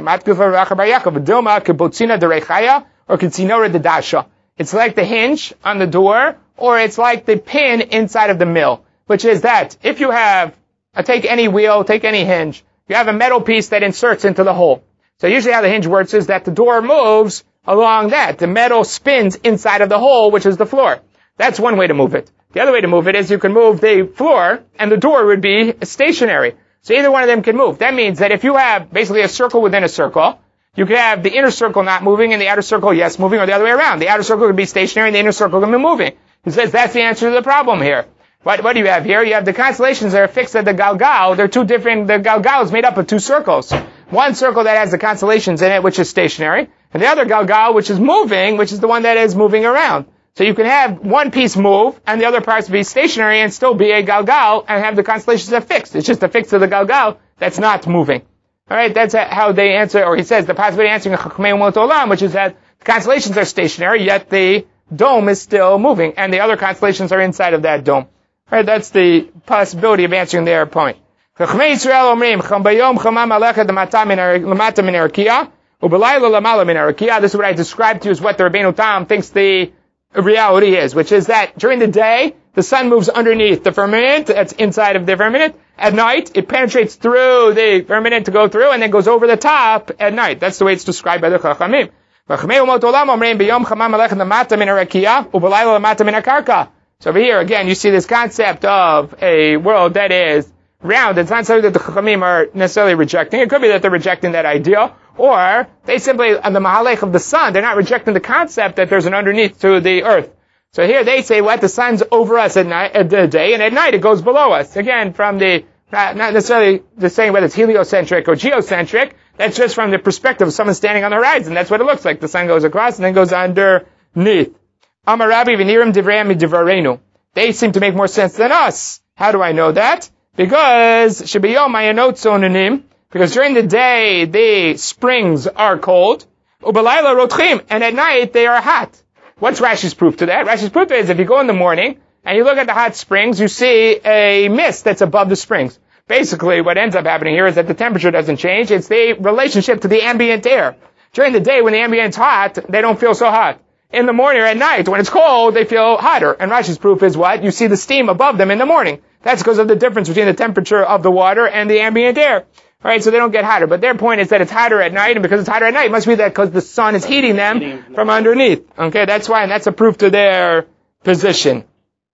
It's like the hinge on the door, or it's like the pin inside of the mill. Which is that, if you have, take any wheel, take any hinge, you have a metal piece that inserts into the hole. So usually how the hinge works is that the door moves along that. The metal spins inside of the hole, which is the floor. That's one way to move it. The other way to move it is you can move the floor, and the door would be stationary. So either one of them can move. That means that if you have basically a circle within a circle, you could have the inner circle not moving and the outer circle, yes, moving, or the other way around. The outer circle could be stationary and the inner circle can be moving. He says that's the answer to the problem here. What do you have here? You have the constellations that are fixed at the Galgal. They're two different, the Galgal is made up of two circles. One circle that has the constellations in it, which is stationary, and the other Galgal, which is moving, which is the one that is moving around. So you can have one piece move, and the other parts be stationary and still be a Galgal, and have the constellations that are fixed. It's just a fix to the Galgal that's not moving. Alright, that's how they answer, or he says, the possibility of answering Chachmei Umot Olam, which is that the constellations are stationary, yet the dome is still moving, and the other constellations are inside of that dome. Right, that's the possibility of answering their point. Chachmei Yisrael omrim, cham bayom chamam alechet lamata min erakia, ubelayla lamala min erakia. This is what I described to you as what the Rabbeinu Tam thinks the reality is, which is that during the day, the sun moves underneath the firmament, that's inside of the firmament. At night, it penetrates through the firmament to go through, and then goes over the top at night. That's the way it's described by the Chachamim. Chachmei Umot Olam omrim, bayom chamam alechet lamata min erakia, ubelayla lamata min akarka. So over here, again, you see this concept of a world that is round. It's not something that the Chachamim are necessarily rejecting. It could be that they're rejecting that idea, or they simply, on the Mahalech of the sun, they're not rejecting the concept that there's an underneath to the earth. So here they say, what, the sun's over us at night, at the day, and at night it goes below us. Again, from the, not necessarily the saying whether it's heliocentric or geocentric, that's just from the perspective of someone standing on the horizon. That's what it looks like. The sun goes across and then goes underneath. Amarabi v'nirim divrei midivarenu. They seem to make more sense than us. How do I know that? Because shebiyom mayanot zonanim. Because during the day the springs are cold. Ubalayla rotchim, and at night they are hot. What's Rashi's proof to that? Rashi's proof is if you go in the morning and you look at the hot springs, you see a mist that's above the springs. Basically, what ends up happening here is that the temperature doesn't change. It's the relationship to the ambient air. During the day, when the ambient's hot, they don't feel so hot. In the morning or at night, when it's cold, they feel hotter. And Rashi's proof is what? You see the steam above them in the morning. That's because of the difference between the temperature of the water and the ambient air. Alright, so they don't get hotter. But their point is that it's hotter at night, and because it's hotter at night, it must be that because the sun is heating them from underneath. Okay, that's why, and that's a proof to their position.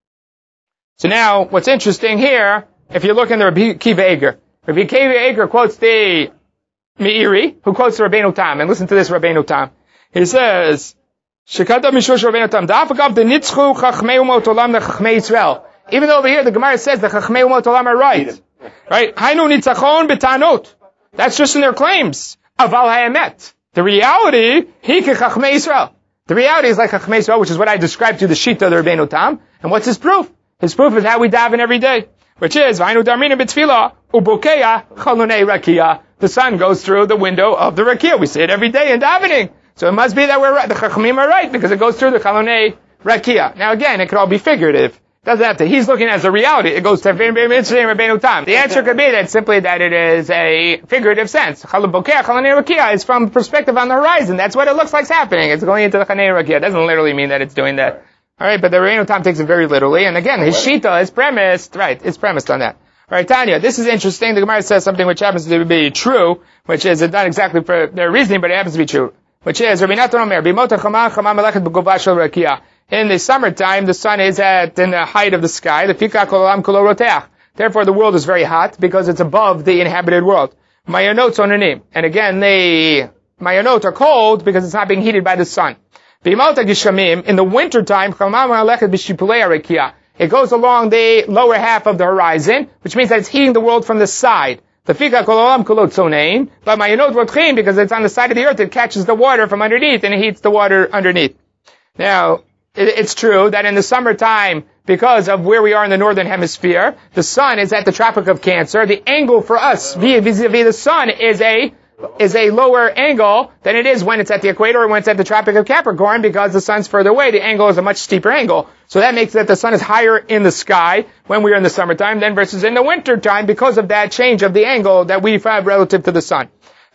So now, what's interesting here, if you look in the Rabbi Akiva Eiger quotes the Meiri, who quotes the Rabbeinu Tam, and listen to this Rabbeinu Tam. He says, even though over here the Gemara says the Chachmei Umot Olam are right. Right? Hainu nitzachon b'tanot. That's just in their claims. Aval ha'emet. The reality, hi k'Chachmei Yisrael. The reality is like Chachmei Yisrael, which is what I described to the Shita of the Rabbeinu Tam. And what's his proof? His proof is how we daven every day. Which is, V'hainu darmina b'tfilah, ubokeya chalonei rakia. The sun goes through the window of the rakia. We say it every day in davening. So it must be that we're right. The Chachamim are right because it goes through the Chalonei Rakia. Now again, it could all be figurative. It doesn't have to. He's looking at the reality. It goes to Rabbeinu Tam. The answer could be that simply that it is a figurative sense. Chalonei Rakia is from perspective on the horizon. That's what it looks like happening. It's going into the Chalonei Rakia. It doesn't literally mean that it's doing that. Alright, but the Rabbeinu Tam takes it very literally. And again, his Shita is premised, right, it's premised on that. Alright, Tanya, this is interesting. The Gemara says something which happens to be true, which is not exactly for their reasoning, but it happens to be true. Which is, Rabbi Natan Omer, In the summertime, the sun is in the height of the sky. Therefore, the world is very hot because it's above the inhabited world. Mayanot onanim. And again, the mayanot are cold because it's not being heated by the sun. In the wintertime, it goes along the lower half of the horizon, which means that it's heating the world from the side. But mayanot rotchim, because it's on the side of the earth, it catches the water from underneath and it heats the water underneath. Now, it's true that in the summertime, because of where we are in the northern hemisphere, the sun is at the Tropic of Cancer. The angle for us vis-a-vis the sun is a lower angle than it is when it's at the equator or when it's at the Tropic of Capricorn, because the sun's further away. The angle is a much steeper angle. So that makes that the sun is higher in the sky when we are in the summertime than versus in the wintertime because of that change of the angle that we have relative to the sun.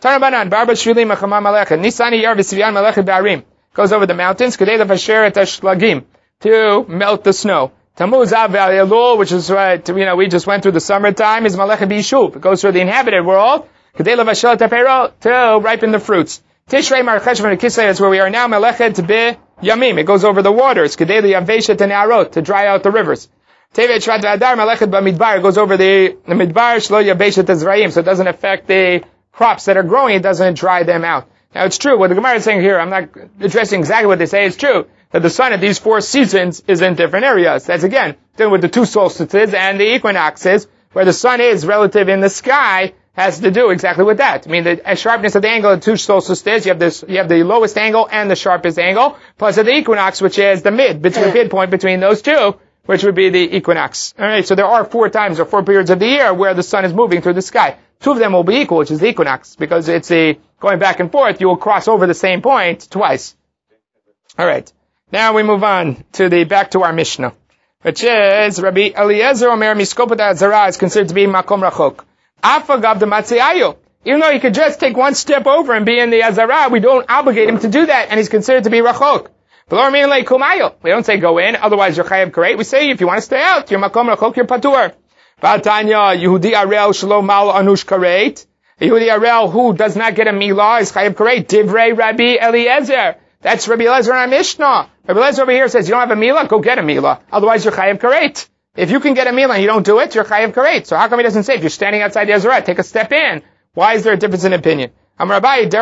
Goes over the mountains, to melt the snow. Tammuz Av Elul, which is we just went through the summertime, is Malachet B'Yishuv. It goes through the inhabited world, to ripen the fruits. Tishrei Mar Cheshvan and Kislev is where we are now, Malachet B'Yamim. It goes over the waters, to dry out the rivers. Tevet Shvat V'Adar Malachet B'Midbar, it goes over the Midbar, Shlo Yaveshet Ezraim, so it doesn't affect the crops that are growing, it doesn't dry them out. Now it's true, what the Gemara is saying here, I'm not addressing exactly what they say, it's true, that the sun at these 4 seasons is in different areas. That's again, dealing with the 2 solstices and the equinoxes, where the sun is relative in the sky, has to do exactly with that. I mean, the sharpness of the angle of the 2 solstices, you have the lowest angle and the sharpest angle, plus of the equinox, which is the midpoint between those 2, which would be the equinox. Alright, so there are 4 times or 4 periods of the year where the sun is moving through the sky. 2 of them will be equal, which is the equinox, because it's going back and forth, you will cross over the same point twice. Alright. Now we move on back to our Mishnah, which is Rabbi Eliezer Omer Miskopot HaZarah is considered to be Makom Rachok. Afagav de Matziayo. Even though he could just take 1 step over and be in the Azarah, we don't obligate him to do that, and he's considered to be Rachok. We don't say go in, otherwise you're Chayav Karet. We say if you want to stay out, you're Makom Rachok, you're Patur. V'atanya Yehudi Arel Shelo Mal Anush Karet. Yehudi Arel who does not get a Milah is Chayav Karet. Divrei Rabbi Eliezer. That's Rabbi Eliezer in our Mishnah. Rabbi Eliezer over here says, you don't have a Milah? Go get a Milah. Otherwise, you're Chayav Karet. If you can get a Milah and you don't do it, you're Chayav Karet. So how come he doesn't say, if you're standing outside the Azarah, take a step in? Why is there a difference in opinion? This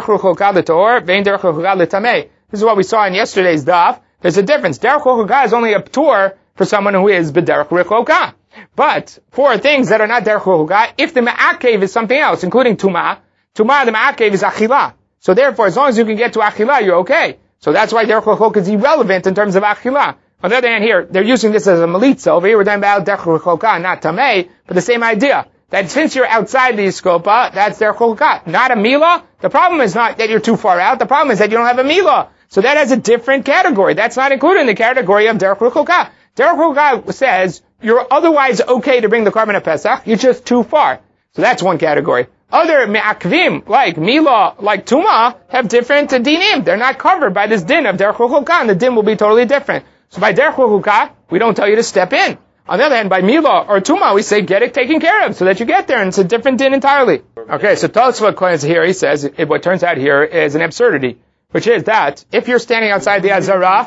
is what we saw in yesterday's daf. There's a difference. Derech Chochokah is only a tour for someone who is B'derech Chochokah. But for things that are not Derech Chochokah, if the Ma'akev is something else, including Tumah, the Ma'akev is Achilah. So therefore, as long as you can get to Achilah, you're okay. So that's why Derech Chochokah is irrelevant in terms of Achilah. On the other hand here, they're using this as a Malitza. Over here we're talking about Derech Chochokah, not Tamei, but the same idea. That since you're outside the Iskopa, that's Derech Chochokah. Not a Milah. The problem is not that you're too far out, the problem is that you don't have a Milah. So that has a different category. That's not included in the category of Derech Chochokah. Derech Chochokah says, you're otherwise okay to bring the Korban of Pesach, you're just too far. So that's one category. Other me'akvim, like Milah, like Tumah, have different dinim. They're not covered by this din of Derech Chochokah, and the din will be totally different. So by Derech Chochokah, we don't tell you to step in. On the other hand, by Milah or Tumah, we say get it taken care of, so that you get there, and it's a different din entirely. Okay, so Tosfot claims here, he says, what turns out here is an absurdity, which is that, if you're standing outside the Azarah,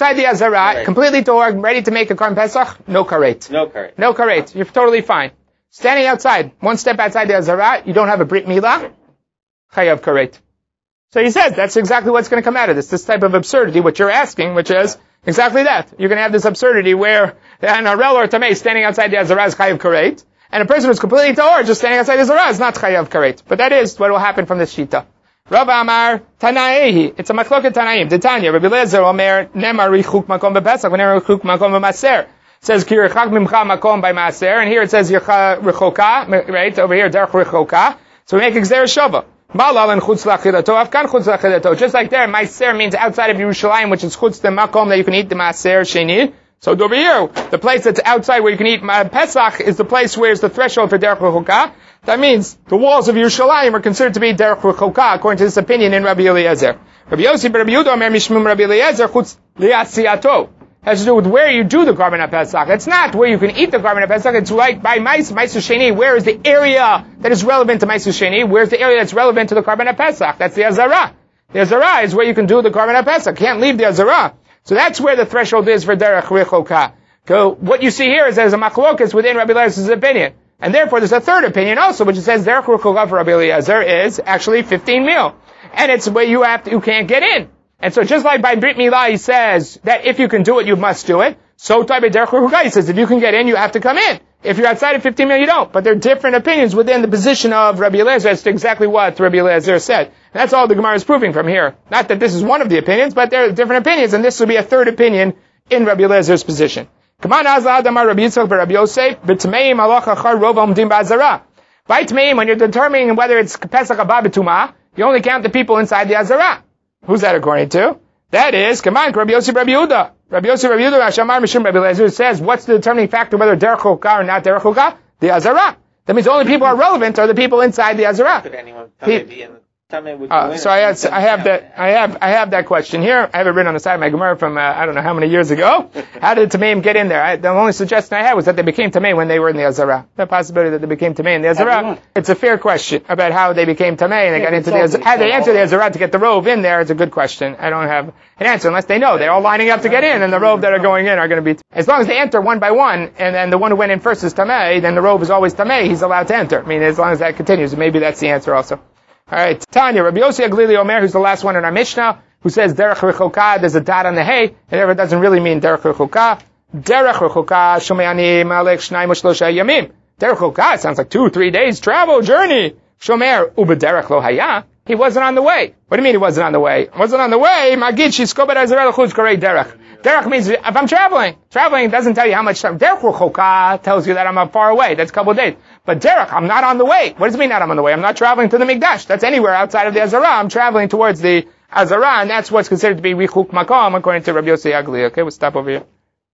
completely torn, ready to make a Korban Pesach, no karet. No karet. You're totally fine. Standing outside, 1 step outside the Azarah, you don't have a Brit Milah, Chayav Karet. So he says, that's exactly what's going to come out of this type of absurdity, what you're asking, which is exactly that. You're going to have this absurdity where an Arel or Tamei standing outside the Azarah is Chayav Karet, and a person who's completely Tahor just standing outside the Azarah is not Chayav Karet. But that is what will happen from this Shita. Rav Amar Tanaehi. It's a Machloket Tanaim. Titania. Rabbi Lezer Omer Nemar Richuk Makom BePesach. Nemar Richuk Makom BeMaser. Says Ki Rechak Mimcha Makom by Maser, and here it says Rechoka, right over here Derech Rechoka. So we make Gzer Shava. Malal and Chutz Lachidato. Afkan Chutz Lachidato. Just like there, Maser means outside of Yerushalayim, which is Chutz the Makom that you can eat the Maser Sheni. So over here, the place that's outside where you can eat Pesach is the place where it's the threshold for Derech Rechoka. That means the walls of Yerushalayim are considered to be Derech Rechoka, according to this opinion in Rabbi Eliezer. Rabbi Yossi ben Rabbi Yehuda Omer Mishmum Rabbi Eliezer Chutz Liasiato. Has to do with where you do the Korban Pesach. It's not where you can eat the Korban Pesach. It's like by Ma'aser Sheni. Where is the area that is relevant to Ma'aser Sheni? Where's the area that's relevant to the Korban Pesach? That's the Azarah. The Azarah is where you can do the Korban Pesach. You can't leave the Azarah. So that's where the threshold is for derech rechoka. So what you see here is there's a machlokas within Rabbi Eliezer's opinion. And therefore there's a third opinion also, which says derech rechoka for Rabbi Eliezer is actually 15 mil. And it's where you can't get in. And so just like by Brit Milah he says that if you can do it, you must do it. So by derech rechoka he says if you can get in, you have to come in. If you're outside of 15 mil, you don't. But there are different opinions within the position of Rabbi Eliezer as to exactly what Rabbi Eliezer said. And that's all the Gemara is proving from here. Not that this is one of the opinions, but there are different opinions, and this will be a third opinion in Rabbi Eliezer's position. By Tmeim, when you're determining whether it's Pesach Haba B'tumah, you only count the people inside the Azara. Who's that according to? That is, come on, Rabbi Yossi, Rabbi Yehuda. Rabbi Yossi, Rabbi Yehuda, Hashamar Mishum, Rabbi Eliezer says, what's the determining factor whether derech rechoka or not derech rechoka? The Azara. That means the only people who are relevant are the people inside the Azara. Could anyone be in So I have that question here. I have it written on the side of my Gemara from, I don't know how many years ago. How did Tameim get in there? The only suggestion I had was that they became Tamei when they were in the Azara. The possibility that they became Tamei in the Azara. It's a fair question about how they became Tamei and they got into the Azara. How they entered the Azara to get the rove in there, it's a good question. I don't have an answer unless they know. They're all lining up to get in and the rove that are going in are going to be, as long as they enter one by one and then the one who went in first is Tamei, then the rove is always Tamei, he's allowed to enter. I mean, as long as that continues, maybe that's the answer also. Alright, Tanya, Rabbi Yossi Aglili Omer, who's the last one in our Mishnah, who says derech rechoka, there's a dot on the hay, and therefore it doesn't really mean derech rechoka. Derech rechoka, shomeani malek shnayim ushlosha yamim. Derech rechoka, it sounds like 2-3 days travel, journey. Shomer, ubederech lo haya. He wasn't on the way. What do you mean he wasn't on the way? Wasn't on the way, magid shisko b'azarel chutz karei derech. Derech means if I'm traveling. Traveling doesn't tell you how much time. Derech rechoka tells you that I'm far away. That's a couple of days. But derech, I'm not on the way. What does it mean that I'm on the way? I'm not traveling to the Mikdash. That's anywhere outside of the Azara. I'm traveling towards the Azara, and that's what's considered to be richuk makom according to Rabbi Yossi Agli. Okay, we'll stop over here.